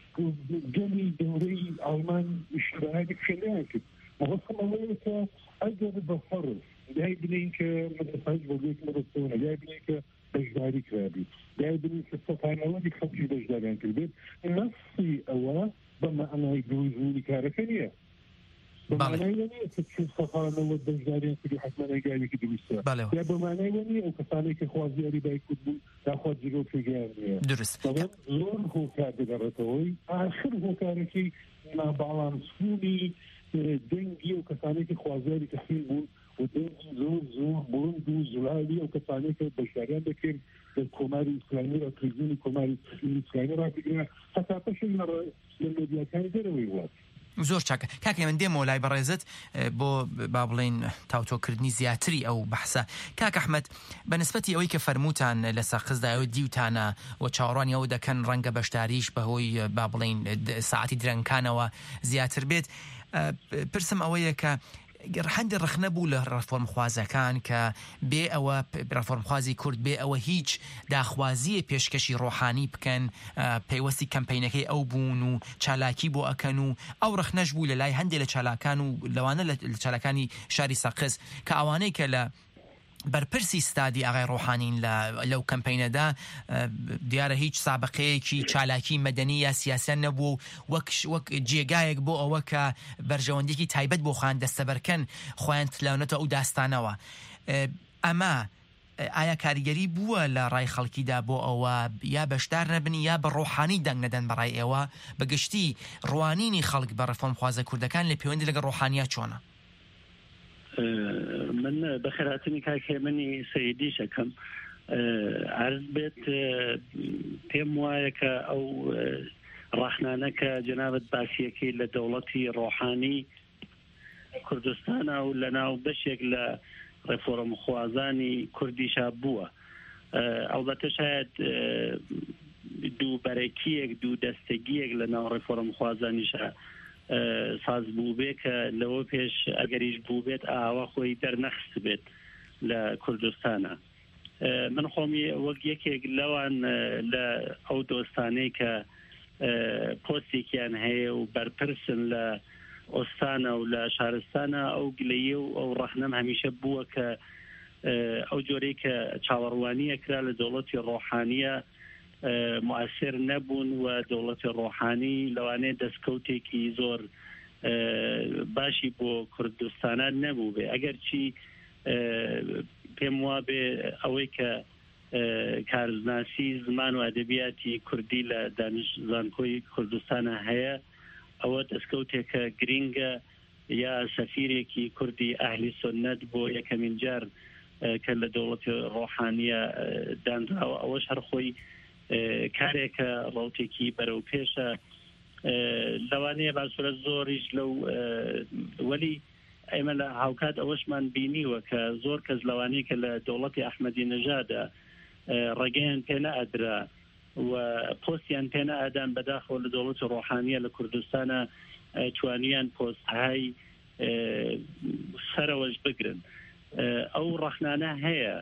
گەلی دەورەی ئەڵمان شتباهاتی پشێنیان کرد بەڵام ئەوەیە کە ئەگەر بە فەڕز دای بنین کە مەدەساج بۆگوێک مەدەستەوەنە دای بنین کە بەشداری کرابی دای بنین کە سەتانەوەی خەڵکی بەشداریان کردبێت نەفسی ئەوە بە معنای دروستبوونی کارەکە نییە بەمانای وەنیە کە چون سەتانەوە بەشداریان کردی حتمەنە گاوێکی دروستە یا بەمانای وەنیە ئەو کەسانەی کە خوازیاری بایکوت بوون داخوا جگە و پێگەیان نییە زۆر هۆکار دەگەڕێتەوەی ئاخر هۆکارێکی ناباڵانسبوونی دەنگی و کەسانێکی خوازیاری تەخیل بوون و دەنگی زۆر بڵند و زولالی ئەو کەسانەی کە بەشداریان دەکرد لە کۆماری ئیسلامی و پرزیۆنی کۆماری ئیسلامی ڕابگرە هەتا پەشی لە مێدیاکانی دەرەوەی وات زۆر چاکە کاکە من دێمەوە لای بەڕێزت بۆ با بڵێن تاوتۆکردنی زیاتری ئەو بەحسە کاک ئەحمەد بەنسبەتی ئەوەی کە فەرمووتان لە سەرقزدایەوە دیوتانە و چاوەڕوانی ئەوە دەکەن ڕەنگە بەشداریش بەهۆی با بڵێن ساعتی درەنگکانەوە زیاتر بێت پرسم ئەوەیە کە هەندێک ڕخنە بوو لە ڕەفۆرمخوازەکان کە بێ ئەوە ڕەفۆرمخوازی کورد بێ ئەوە هیچ داخوازیە پێشکەشی ڕۆحانی بکەن پەیوەستی کەمپینەکەی ئەو بوون و چالاکی بۆ ئەکەن و ئەو ڕخنەش بوو لە لای هەندێک لە چالاکان و لەوانە لە چالاکانی شاری سەقز کە ئەوانەی کە لە بەرپرسی ستادی ئاغای ڕۆحانین لەو کەمپینەدا دیارە هیچ سابقەیەکی چالاکی مەدەنی یا سیاسیان نەبوو وەک جێگایەک بۆ ئەوە کە بەرژەوەندێکی تایبەت بۆ خۆیان دەستەبەرکەن خۆیان تلاونەتە ئەو داستانەوە ئەمە ئایا کاریگەری بووە لە ڕای خەڵکیدا بۆ ئەوە یا بەشدار نەبنی یا بە ڕۆحانی دەنگ نەدەن بەڕای ئێوە بەگشتی ڕوانینی خەڵک بە ڕەفۆرمخوازە کوردەکان لە پەیوەندی لەگەڵ ڕۆحانیا چۆنە؟ من بەخێراتنی کاکێمنی سەیدی شەکەم عرض بێت پێم وایە کە ئەو ڕاحنانە کە جەنابەت باسیەکەی لە دەوڵەتی ڕۆحانی کوردستانە و لە ناو بەشێک لە ڕێفۆرمخوازانی کوردیشا بووە ئەڵبەتە شاید دوو بەرەکیەک دوو دەستەگیەک لە ناو ڕێفۆرمخوازانیشە ساز بوو بێ کە لەوە پێش ئەگەریش بوو بێت ئاوا خۆی دەرنەخست بێت لە کوردستانە من خۆمی وەک یەکێک لەوان لە ئەو دۆستانەی کە پۆستێکیان هەیە و بەرپرسن لە ئۆستانە و لە شارستانە ئەو گلەیە و ئەو ڕەخنەم هەمیشە بووە کە ئەو جۆرەی کە چاوەڕوانیە کرا لە دەوڵەتی ڕۆحانیە مؤثر نەبوون و دەوڵەتی ڕۆحانی لەوانەیە دەستکەوتێکی زۆر باشی بۆ کوردستانان نەبوو بێ ئەگەر چی پێم وابێ ئەوەی کە کارزناسی زمان و ئەدەبیاتی کوردی لە دانشزانکۆی کوردستانە هەیە ئەوە دەستکەوتێکە گرینگە یا سەفیرێکی کوردی ئەهلی سنت بۆ یەکەمین جار کە لە دەوڵەتی ڕۆحانیە دانراوە ئەوەش هەر خۆی کارێکە ڕڵتێکی بەرەو پێشە لەوانەیە باسوورە زۆریش لەو وەلی ئێمە لە هاوکات ئەوەشمان بینیوە کە زۆر کەس لەوانەیە کە لە دەوڵەتی ئەحمەدی نەژادە ڕێگەیان پێ نەئەدرا و پۆستیان پێ نەئەدان بەداخەوە لە دەوڵەتی ڕۆحانیە لە کوردستانە توانیان پۆستهای سەرەوەش بگرن ئەو ڕەخنانە هەیە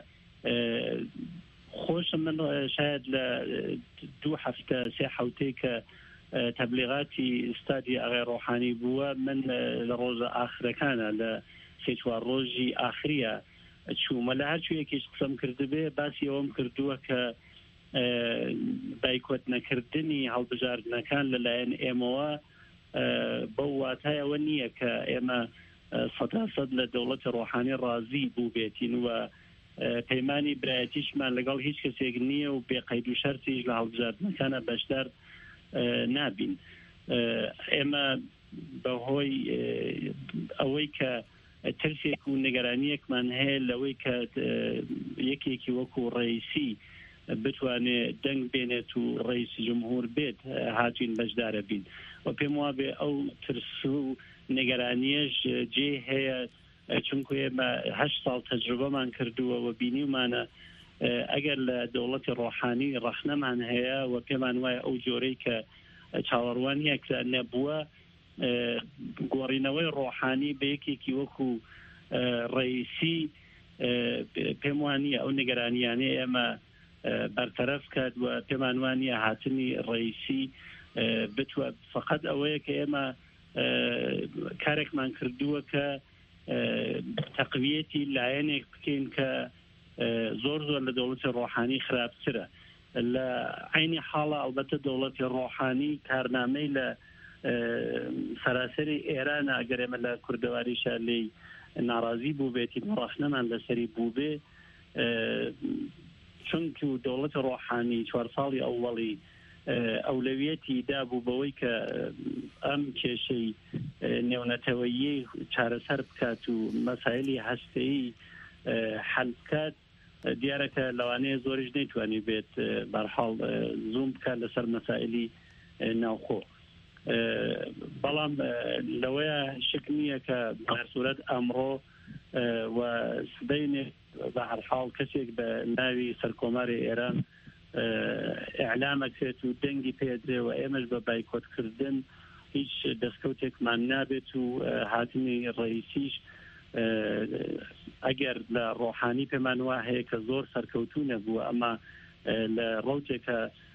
خۆشم من شاید لە 2 هەفتە 3 حوتەی کە تەبلیغاتی ئستادی ئاغای ڕۆحانی بووە من لە ڕۆژە ئاخرەکانە لە 3-4 ڕۆژی ئاخریە چوومە لە هەرچوویەکیش قسەم کردبێ باسی ئەوەم کردووە کە بایکۆت نەکردنی هەڵبژاردنەکان لەلایەن ئێمەوە بەو واتایەوە نییە کە ئێمە 100% لە دەوڵەتی ڕۆحانی ڕازی بوو بێتین و پەیمانی برایەتیشمان لەگەڵ هیچ کەسێک نییە و بێقەید و شەرتیش لە هەڵبژاردنەکانە بەشدار نابین. ئێمە بەهۆی ئەوەی کە ترسێک و نیگەرانیەکمان هەیە لەوەی کە یەکێکی وەکو ڕئیسی بتوانێت دەنگ بێنێت و ڕئیسی جمهور بێت هاتوین بەشدارە بین و پێم وابێ ئەو ترس و نیگەرانیەش جێ هەیە چونکو ئێمە 8 ساڵ تەجروبەمان کردووە و بینیمانە ئەگەر لە دەوڵەتی ڕۆحانی ڕەخنەمان هەیە و پێمان وایە ئەو جۆرەی کە چاوەڕوانیەکە نەبووە گۆڕینەوەی ڕۆحانی بە یەکێکی وەکو ڕئیسی پێم وانیە ئەو نیگەرانیانەیە ئێمە بەرتەرەف کرد و پێمان وانیە هاتنی ڕئیسی بتوە فقط ئەوەیە کە ئێمە کارێکمان کردووە کە تەقویەتی لایەنێک بکەین کە زۆر لە دەوڵەتی ڕۆحانی خراپترە. لە عینی حاڵە ئەڵبەتە دەوڵەتی ڕۆحانی کارنامەی لە سەراسەری ئێران ئەگەر ئێمە لە کوردەواریشە لێی ناڕازی بوو بێتی ڕەخنەمان لەسەری بوو بێ چونکە دەوڵەتی ڕۆحانی 4 ساڵی ئەوڵی ئەولەویەتی دابوو بەوەی کە ئەم کێشەی نێونەتەوەیی چارەسەر بکات و مەسایلی هەستەیی حەل بکات دیارەکە لەوانەیە زۆریش نەیتوانی بێت بەرحاڵ زوم بکات لەسەر مەسایلی ناوخۆ. بەڵام لەوەیە شک نییە کە بەسوورەت ئەمڕۆ و سبەینێ بە هەرحاڵ کەسێک بە ناوی سەرکۆماری ئێران ئیعلامەکرێت و دەنگی پێدرێەوە ئێمەش بە بایکۆتکردن هیچ دەستکەوتێکمان نابێت و هاتنی ڕئیسیش ئەگەر لە ڕۆحانی پێمان وا هەیە کە زۆر سەرکەوتوو نەبووە ئەمە لە ڕەوتێکە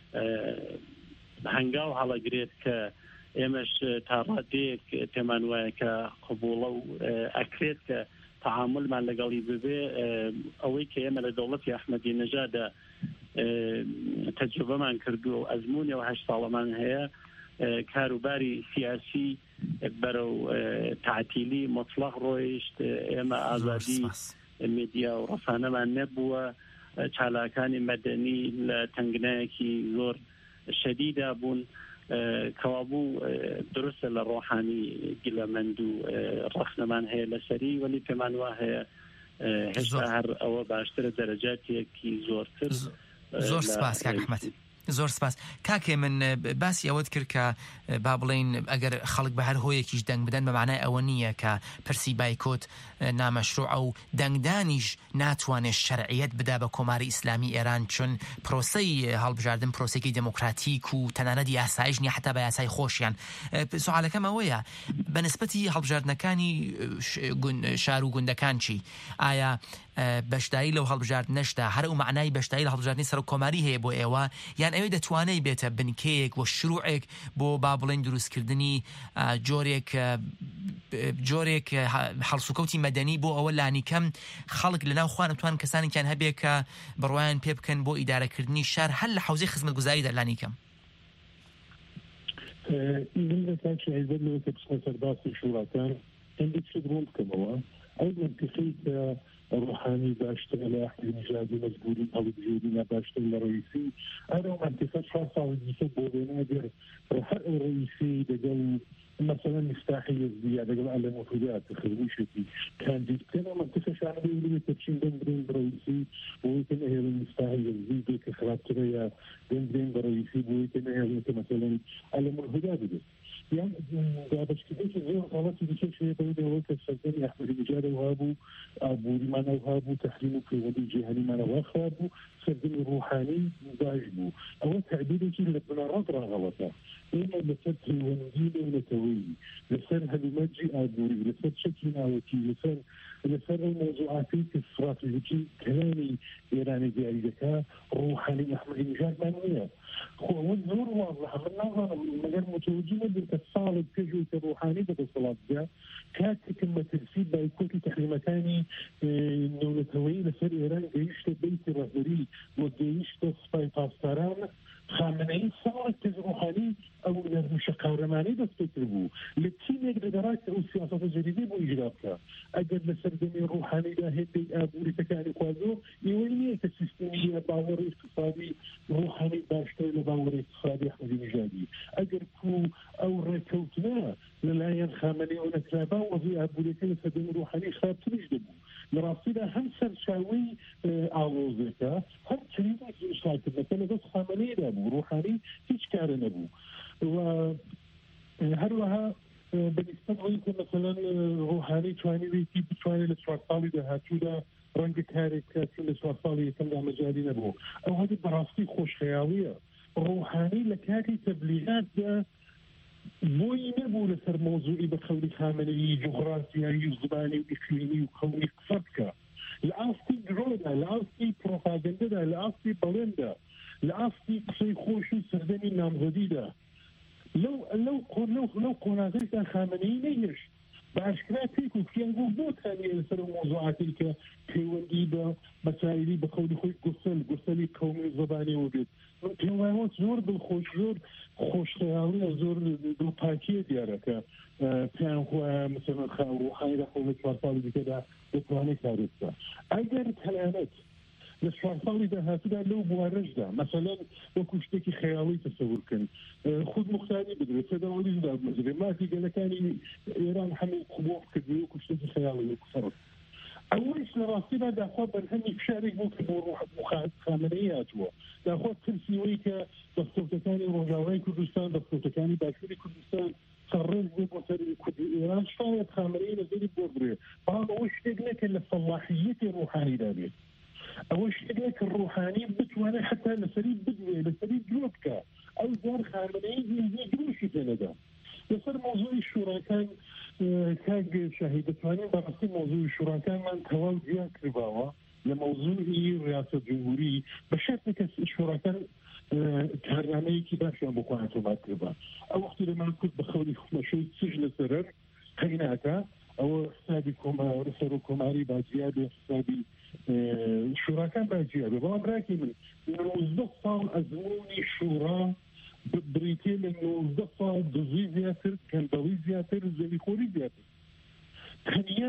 هەنگاو هەڵەگرێت کە ئێمەش تا ڕادەیەک پێمان وایە کە قبوڵە و ئەکرێت کە تعاملمان لەگەڵی ببێ ئەوەی کە ئێمە لە دەوڵەتی ئەحمەدی نەژادە تەجروبەمان کردووە و ئەزمونیەوە 8 ساڵەمان هەیە کاروباری سیاسی بەرەو تعتیلی مطلق ڕۆیشت ئێمە ئازادی میدیا و ڕەسانەمان نەبووە چالاکانی مەدەنی لە تەنگنایەکی زۆر شەدیدا بوون کەوابوو درستە لە ڕۆحانی گیلەمەند و ڕەخنەمان هەیە لەسەری وەلی پێمان وا هەیە هێشتا هەر ئەوە باشترە دەرەجاتێکی زۆرتر. زۆر سپاس کاک ئەحمەد. زۆر سپاس کاکێ من باسی ئەوەت کرد کە با بڵین ئەگەر خەڵک بە هەر هۆیەکیش دەنگ بدەن بە معنای ئەوە نییە کە پرسی بایکۆت نامەشروع و دەنگدانیش ناتوانێت شەرعیەت بدا بە کۆماری ئیسلامی ئێران چون پرۆسەی هەڵبژاردن پرۆسێکی دموکراتیک و تەنانەت یاسایش نیە حتا بە یاسای خۆشیان. سوالەکەم ئەوەیە بە نسبەتی هەڵبژاردنەکانی شار و گوندەکان چی؟ ئایا بەشداری لەو هەڵبژاردنەشدا هەر ئەو معنای بەشداری لە هەڵبژاردنی سەر کۆماری هەیە بۆ ئێوە یان ئەوەی دەتوانێت بێتە بنکەیەک و شروعێک بۆ با بڵێن دروستکردنی جۆرێک هەڵسوکەوتی مەدەنی بۆ ئەوە لانیکەم خەڵک لەناو خوانتوان کەسانێکیان هەبێ کە بڕوایان پێ بکەن بۆ ئیدارەکردنی شار هەر لە حوزەی خزمەتگوزاریدا لانیکەم. سەرباسی شوڕەکان هەندێک شت ڕوون بکەمەوە ئەو منتیقی کە ڕۆحانی باشتر لە ئەحمەدی نەژادی مەجبوری هەڵبژێردنە باشتر لە ڕئیسی ئەو منتیقە 4 ساڵی دیکە بۆ بێناگەر هەر ئەو ڕئیسی دەگەڵ مثلا مفتاحي يزدي هذا قال على مفردات خلوشتي كان جدا منطقه شعبيه اللي تشين دندرين برئيسي ويمكن هي المفتاحي يزدي بك خراب كده دندرين برئيسي ويمكن هي مثلا على مفردات يعني باش كده زي غلط دي شيء بعيد وقت السلطنه احمد النجاد وهابو ابو لمن وهابو تحريمه في ودي جهني ما وهابو سردن روحاني ضاجبو او تعبيره اللي بنرضى غلطه هنا لفتح ونجيل ونتوي لسان هالمجي أبوري لسان شكلنا وكي لسان الموضوعات الاستراتيجية كلامي إيراني جايدك روحاني أحمد النجاد مانوية هو والزور واضح من نظر مجال متوجين بالتصالب كجوة الروحاني بالصلاة جاء كاتك ترسيب بايكوتي تحريمتاني إنه نتوي لسان إيران جيش بيت الرهبري وگەیشتە سوپای پاسداران خامنەی ساڵێک ڕوحانی ئەو نەرموشە قارەمانەی دەست پێ کرد بوو لە تیمێک دەگەڕات ئەو سیاسەتە جەدیدی بۆ ئیجرا بکە ئەگەر لە سەردەمی ڕوحانیدا هێندەی ئابوووریەکانی خوازۆ ئێوەی نییە کە سیستەمی باوەڕی اقتصادی ڕوحانی باشتر لە باوەڕی اقتصادی ئەحمەدی نژادی ئەگەر کو ئەو ڕێکەوتنە لەلایەن خامنەی ئەو نەکرابا وەزی ئابوووریەکە لە سەردەمی ڕوحانی خراپتریش دەبوو لە ڕاستیدا هەم سەرچاوەی ئاڵۆزەکە هەم کلیدێکی ئیشاکردنەکە لەدەست خامنەیدا بوو ڕوحانی هیچ کارە نەبوو و هەروەها بەنسبەت ئەوەی کە مەسەڵەن ڕوحانی توانیوێتی بتوانێت لە 4 ساڵی داهاتوودا ڕەنگە کارێک کاتی لە 4 ساڵی یەکەمدا مەجالی نەبوو ئەو هەدی بەڕاستی خۆشخەیاڵیە ڕوحانی لە کاتی تەبلیغاتدا بۆی نەبوو لەسەر مۆزوعی بە قەولی خامنەیی جوغرافیایی و زبانی و ئیقلیمی و قەولی قسە بکە لە ئاستی درۆدا لە ئاستی پرۆپاگەندەدا لە ئاستی بەڵێندا لە ئاستی قسەی خۆش و سەردەمی نامزەدیدا لەو قۆناغیدا خامنەیی نەهێشت باشکرا پێک و پیان بوو بۆ تانیە لەسەر مۆزوعاتی کە پەیوەندی بە مەسائلی بە قەولی خۆی گوسەلی قەومی و زەبانیەوە بێت پێم وایە زۆر دڵخۆش زۆر خۆشخەیاڵیە زۆر دڵپاکیە دیارەکە پێیان وایە مەسەڵەن ڕوحانی لە خۆی 4 ساڵی دیکەدا دەتوانێت کارێک بکە ئەگەر تەنانەت لە 4 ساڵی داهاتوودا لەو بوارەشدا مەسەڵەن وەکو شتێکی خەیاڵی تەسەورکن خود مختاری بدرێت فێدەڕالیشدا بمەزرێ مافی گەلەکانی ئێران هەموو قوبۆ کردووە وەکو شتێکی خەیاڵی وەکو سەرت ئەوەش لە ڕاستیدا داخوا بەرهەمی فشارێک بوو کە بۆ خامنەیی هاتووە داخوا ترسیەوەی کە دەستکەوتەکانی ڕۆژاوای کوردستان دەستکەوتەکانی باشووری کوردستان سەرڕێز بێ بۆ سەری کوردی ئێران شاید خامنەیی لەسەری بۆ بڕێ بەڵام ئەوە شتێک نەکە لە سەڵاحیەتی ڕوحانیدا بێت ئەوە شتێک کە ڕوحانی بتوانێت حتا لەسەری بدوێ لەسەری درۆ بکە ئەو زار خامنەیی هێزی دروشی پێنەدا لەسەر مۆزوعی شوراکان کاک شاهید دەتوانین بەڕاستی مۆزوعی شوراکانمان تەواو جیان کرداوە لە مۆزوعی ڕیاسەت جمهوری بە شەرتێ کە شوراکان کارنامەیەکی باشیان بۆ خۆیان تۆمات کردبا ئەو وەختی لەمان کورد بە خەوری خۆمەشەی چش لەسەرەر قەیناتە ئەوە حسابی سەر و کۆماری باجیا بێ حسابی شوراکان باجیا بێ بەڵام ڕاکی من 19 ساڵ ئەزموونی شورا بریتێ لە 19 ساڵ دزی زیاتر کەندەڵی زیاتر زەویخۆری زیاتر تەنیا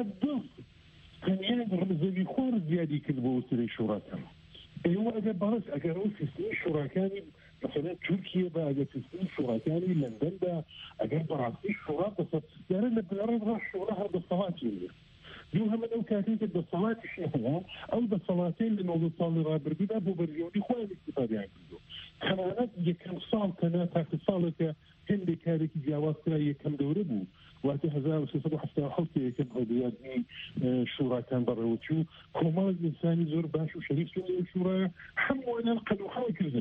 زەویخۆر زیادی کرد بۆ وتری شوراکان ئێوە ئەگەر باس ئەگەر ئەو سیستمی شوراکانی مثلا تورکیە بە ئەگەر سیستمی شوراکانی لەندەندا ئەگەر بەڕاستی شورا دەرە لە بلەڕێ ڕاش شورا هەر دەسەڵاتی دوو هەمە ئەو کاتێک کە دەسەڵاتیشی هەیە ئەو دەسەڵاتەی لە 90 ساڵی ڕابردوودا بۆ بەرژێوەی خۆیان استیفادەیان کردو تەنانەت یەکەم ساڵ تەنها تاکە ساڵێکە هەندێک کارێکی جیاواز کرا یەکەم دەورە بوو واتە 1377 یەکەم هەڵبژاردننی شوراکان بەڕێوەچوو کۆمەڵێک ئینسانی زۆر باش و شەریک شورایە هەمووانیان قەدوحاڵ کردن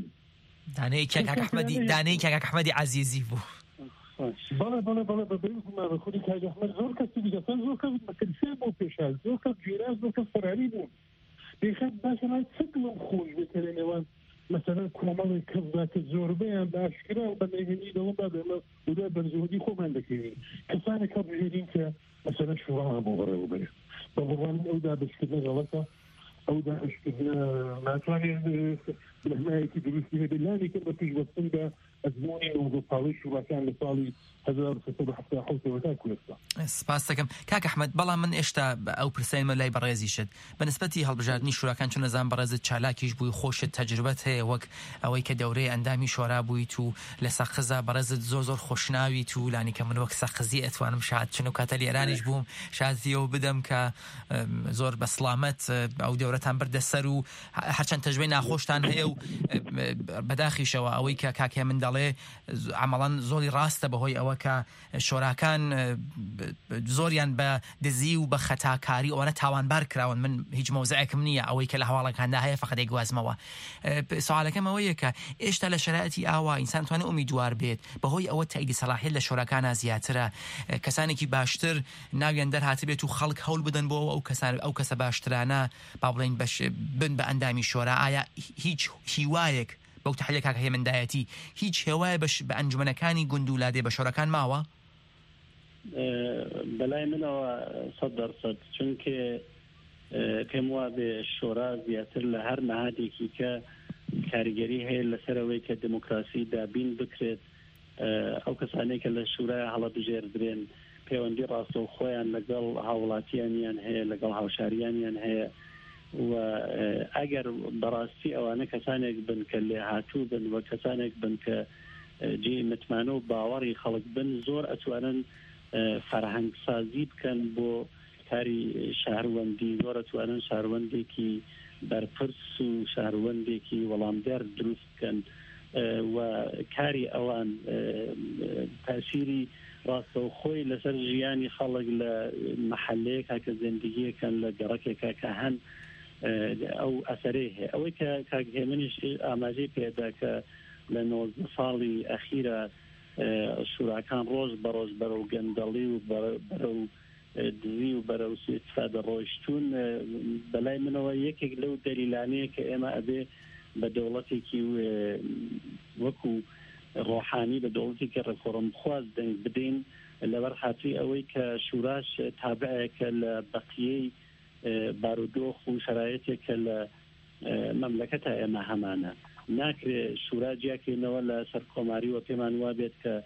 دانەی کاک ئەحمەدی عەزیزی بوو بەڵێ بە خودی کاک ئەحمەد زۆر کەسی دیگەسان زۆر کەس مەکەلسێ بۆ پێشال زۆر کەس گێراز زۆر کەس فەراری بوون بێخەت باشەنای چەکڵم خۆش بێتەرێ نێوان مثلا کۆمەڵی کەسدا کە زۆربەیان باشکرا و بەنێهێنی دەوڵدا بێمە ودا بەرزەوەدی خۆمان دەکەوین کەسانێک کە بژێرین کە مثلا شوڕا بۆ بەڕێوە بێ بە بڕوان ئەو دابشکردنە غەڵەتە ئەو دابشکردنە ناتوانێت لەمایەکی دروستی هەبێ لانی کرد بە پێشبەستن بە ئەزموونی 90 ساڵی شوراکان لە ساڵی 1970 تا کوردستان. سپاس دەکەم کاک ئەحمەد بەڵام من ئێشتا ئەو پرسیمە لای بەڕێزی شت بەنسبەتی هەڵبژاردننی شوراکان چون نەزان بەڕێزت چالاکیش بووی خۆشت تەجربەت هەیە وەک ئەوەی کە دەورەی ئەندامی شۆرا بوویت و لە سەقزا بەڕێزت زۆر خۆشناویت و لانی کە من وەک سەقزی ئەتوانم شاد چن و کاتە لێرانیش بووم شادیەوە بدەم کە زۆر بە سڵامەت ئەو دەورەتان بردە سەر و هەرچەند تەجربەی ناخۆشتان هەیە و بەداخیشەوە ئەوەی کە کاکێ من دەڵێ عمەڵەن زۆری ڕاستە بەهۆی ئەوە کە شۆراکان زۆریان بە دزی و بە خەتاکاری ئەوانە تاوانبار کراون من هیچ مۆزەعێکم نییە ئەوەی کە لە هەواڵەکاندا هەیە فەقەت دەیگوازمەوە سوالەکەم ئەوەیە کە ئێشتا لە شرایەتی ئاوا ئینسان توانێت ئومیدوار بێت بەهۆی ئەوە تاییدی سەلاحیەت لە شۆراکانە زیاترە کەسانێکی باشتر ناویان دەرهاتبێت و خەڵک هەوڵ بدەن بۆ ئەو کەسە باشترانە با بڵێن بن بە ئەندامی شۆرا ئایا هیچ هیوایەک بەو تحلیل کاکە هێمندایەتی هیچ هێوایە بە ئەنجومەنەکانی گوندولادێ بە شۆرەکان ماوە؟ بەلای منەوە 100% چونکە پێم وابێ شۆرا زیاتر لە هەر نەهادێکی کە کاریگەری هەیە لەسەرەوەی کە دموکراسی دابین بکرێت ئەو کەسانەی کە لە شورای هەڵەبژێردرێن پەیوەندی ڕاستە خۆیان لەگەڵ هاوڵاتیانیان هەیە لەگەڵ هاوشاریانیان هەیە و ئەگەر بەڕاستی ئەوانە کەسانێک بن کە لێ هاتوو بن و کەسانێک بن کە جێ متمانە و باوەڕی خەڵک بن زۆر ئەتوانن فەرهەنگسازی بکەن بۆ کاری شارەوەندی زۆر ئەتوانن شارەوەندێکی بەرپرس و شارەوەندێکی وەڵامدار دروست بکەن و کاری ئەوان تاسیری ڕاستەوخۆی لەسەر ژیانی خەڵک لە مەحەلەیەکە کە زیندگیەکەن لە گەڕەکێکە کە هەن ئەو ئەسەرەی هەیە ئەوەی کە کاکهێمنیش ئاماژەی پێدا کە لە 90 ساڵی ئەخیرە شوراکان ڕۆژ بەڕۆژ بەرەو گەندەڵی و بەرەو دزی و بەرەو استفادە ڕۆیشتون بەلای منەوە یەکێک لەو دەلیلانەیە کە ئێمە ئەبێ بە دەوڵەتێکی وەکو ڕۆحانی بە دەوڵەتێکی ڕێکۆڕمخواز دەنگ بدەین لەبەر خاتری ئەوەی کە شوراش تابعەیەکە لە بەقیەی بارودۆخ و شرایەتێکە لە مەملەکەتە ئێمە هەمانە ناکرێت شورا جیاکەینەوە لە سەر کۆماری و پێمان وابێت کە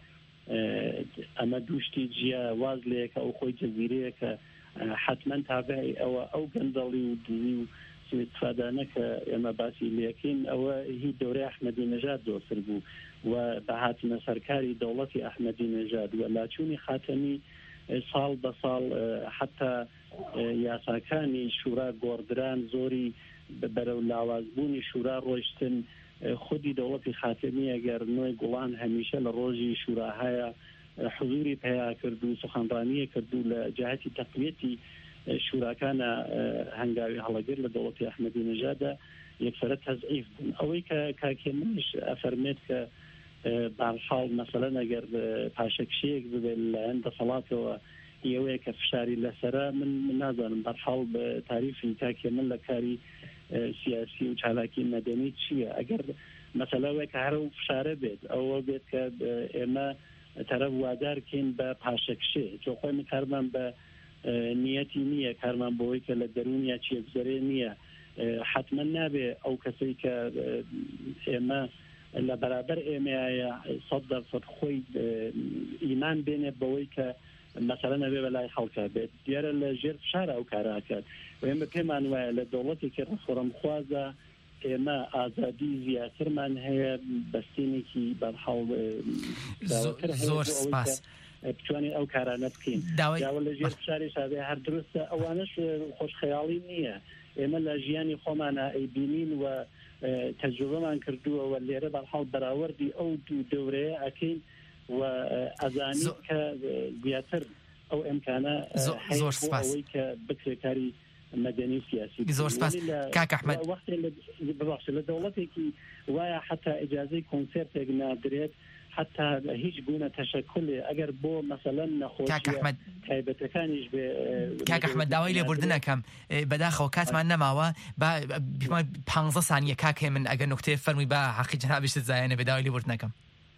ئەمە دووشتی جیا واز لەیەکە ئەو خۆی جەزیرەیە کە حتما تابعی ئەوە ئەو گەندەڵی و دزی و استفادانە کە ئێمە باسی لەکەین ئەوە هیچ دەورەی ئەحمەدی نەژاد دۆسر بوو و بەهاتنە سەرکاری دەوڵەتی ئەحمەدی نەژاد و لاچوونی خاتەمی ساڵ بە ساڵ حتا یاساکانی شورا گۆڕدران زۆری بەرەو لاوازبوونی شورا ڕۆیشتن خودی دەوڵەتی خاتەمی ئەگەر نوێی گوڵان هەمیشە لە ڕۆژی شوراهایە حضوری پیا کرد و سخنڕانیە کرد و لە جهتی تەقویەتی شوراکانە هەنگاوی هەڵەگر لە دەوڵەتی ئەحمەدی نەژادە یەکسەرە تەزعیف بوون ئەوەی کە کاکێمنیش ئەفەرمێت کە بارحاڵ مەسەلەن ئەگەر پاشەکشەیەک ببێت لەلایەن دەسەڵاتەوە ئێوەیە کە فشاری لەسرە من نازانم بەرحاڵ بە تاریفی کاکێمن لە کاری سیاسی و چالاکی مەدەنی چییە ئەگەر مەسەلەوەی کە هەرە و فشارە بێت ئەوە بێت کە ئێمە تەرەف وادارکەین بە پاشەکشێ چۆ خۆی من کارمان بە نیەتی نییە کارمان بۆەوەی کە لە دەرونیا چێبزەرێ نییە حتمما نابێ ئەو کەسەی کە ئێمە لە بەرابەر ئێمەیە 100% خۆی ئیمان بێنێ بەوەی کە مەسەلە نەبێ بەلای خەڵکە بێت دیارە لە ژێر فشارە ئەو کاراکات و ئێمە پێمان وایە لە دەوڵەتێکی ڕەخۆڕەمخوازە ئێمە ئازادی زیاترمان هەیە بەستێنێکی بەرحاڵ زۆر سپاس بتوانین ئەو کارانە بکەین داوە لە ژێر فشاری شابێ هەر درستە ئەوانەش خۆشخەیاڵی نییە ئێمە لە ژیانی خۆمانە ئەیبینین و تەجروبەمان کردووە و لێرە بەرحاڵ بەراوردی ئەو دوو دەورەیە ئەکەین و ئەزانی کە زیاتر ئەو ئەمکانە زۆر سپاس ئەوەی کە بکرێکاری مەدەنی سیاسی زۆر سپاس کاک ئەحمەد وەختی لە دەوڵەتێکی وایە حتا ئیجازەی کۆنسێرتێک نادرێت حتا هیچ گونە تەشەکلێ ئەگەر بۆ مەسەلەن نەخۆشیە تایبەتەکانیش بێ کاک ئەحمەد داوای لێبوردنەکەم بەداخەوە کاتمان نەماوە با 15 سانیە کاکێ من ئەگەر نوکتەیە فەرمووی با حەقی جەنابیشت زایەنە بێ داوای لێبوردنەکەم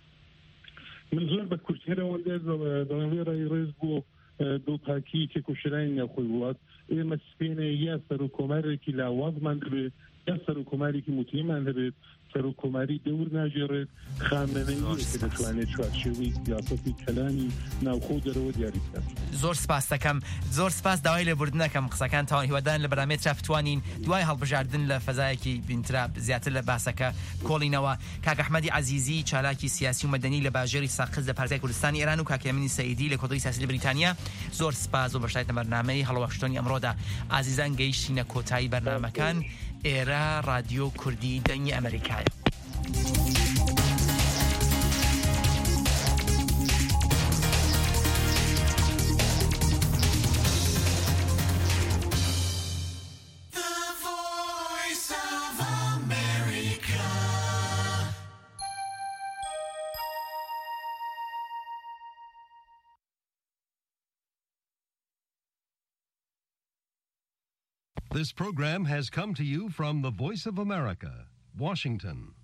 من زۆر بە کورتێرەوە دەڵێ ڕێی ڕێز بۆ دڵپاکی تێکۆشرانی ناوخۆی وڵات ئێمە سپێنە یا سەر و کۆمارێکی لاوازمان دەبێت یا سەر و کۆمارێکی موتیمان دەبێت سەر و کۆماری دەور ناژێڕێت خامنەیەکە دەتوانێت چوارچێوەی سیاسەتی کەلانی ناوخۆ دەرەوە دیاری بکات. زۆر سپاس دەکەم زۆر سپاس داوای لێبوردنەکەم قسەکان تاوان هیوادان لە بەرنامەیەکدا بتوانین دوای هەڵبژاردن لە فەزایەکی بینترا زیاتر لە باسەکە کۆڵینەوە. کاک ئەحمەدی عەزیزی چالاکی سیاسی و مەدەنی لە باژێری ساقز لە پارتیای کوردستانی ئێران و کاکێمنی سەیدی لە کۆتایی سیاسی لە بریتانیا زۆر سپاس و بەشداریتە بەرنامەی هەڵەوەشتنی ئەمڕۆدا. ئازیزان گەیشتینە کۆتایی بەرنامەکان ئێرە رادیۆ کوردی دەنگی ئەمریکایە. This program has come to you from the Voice of America, Washington.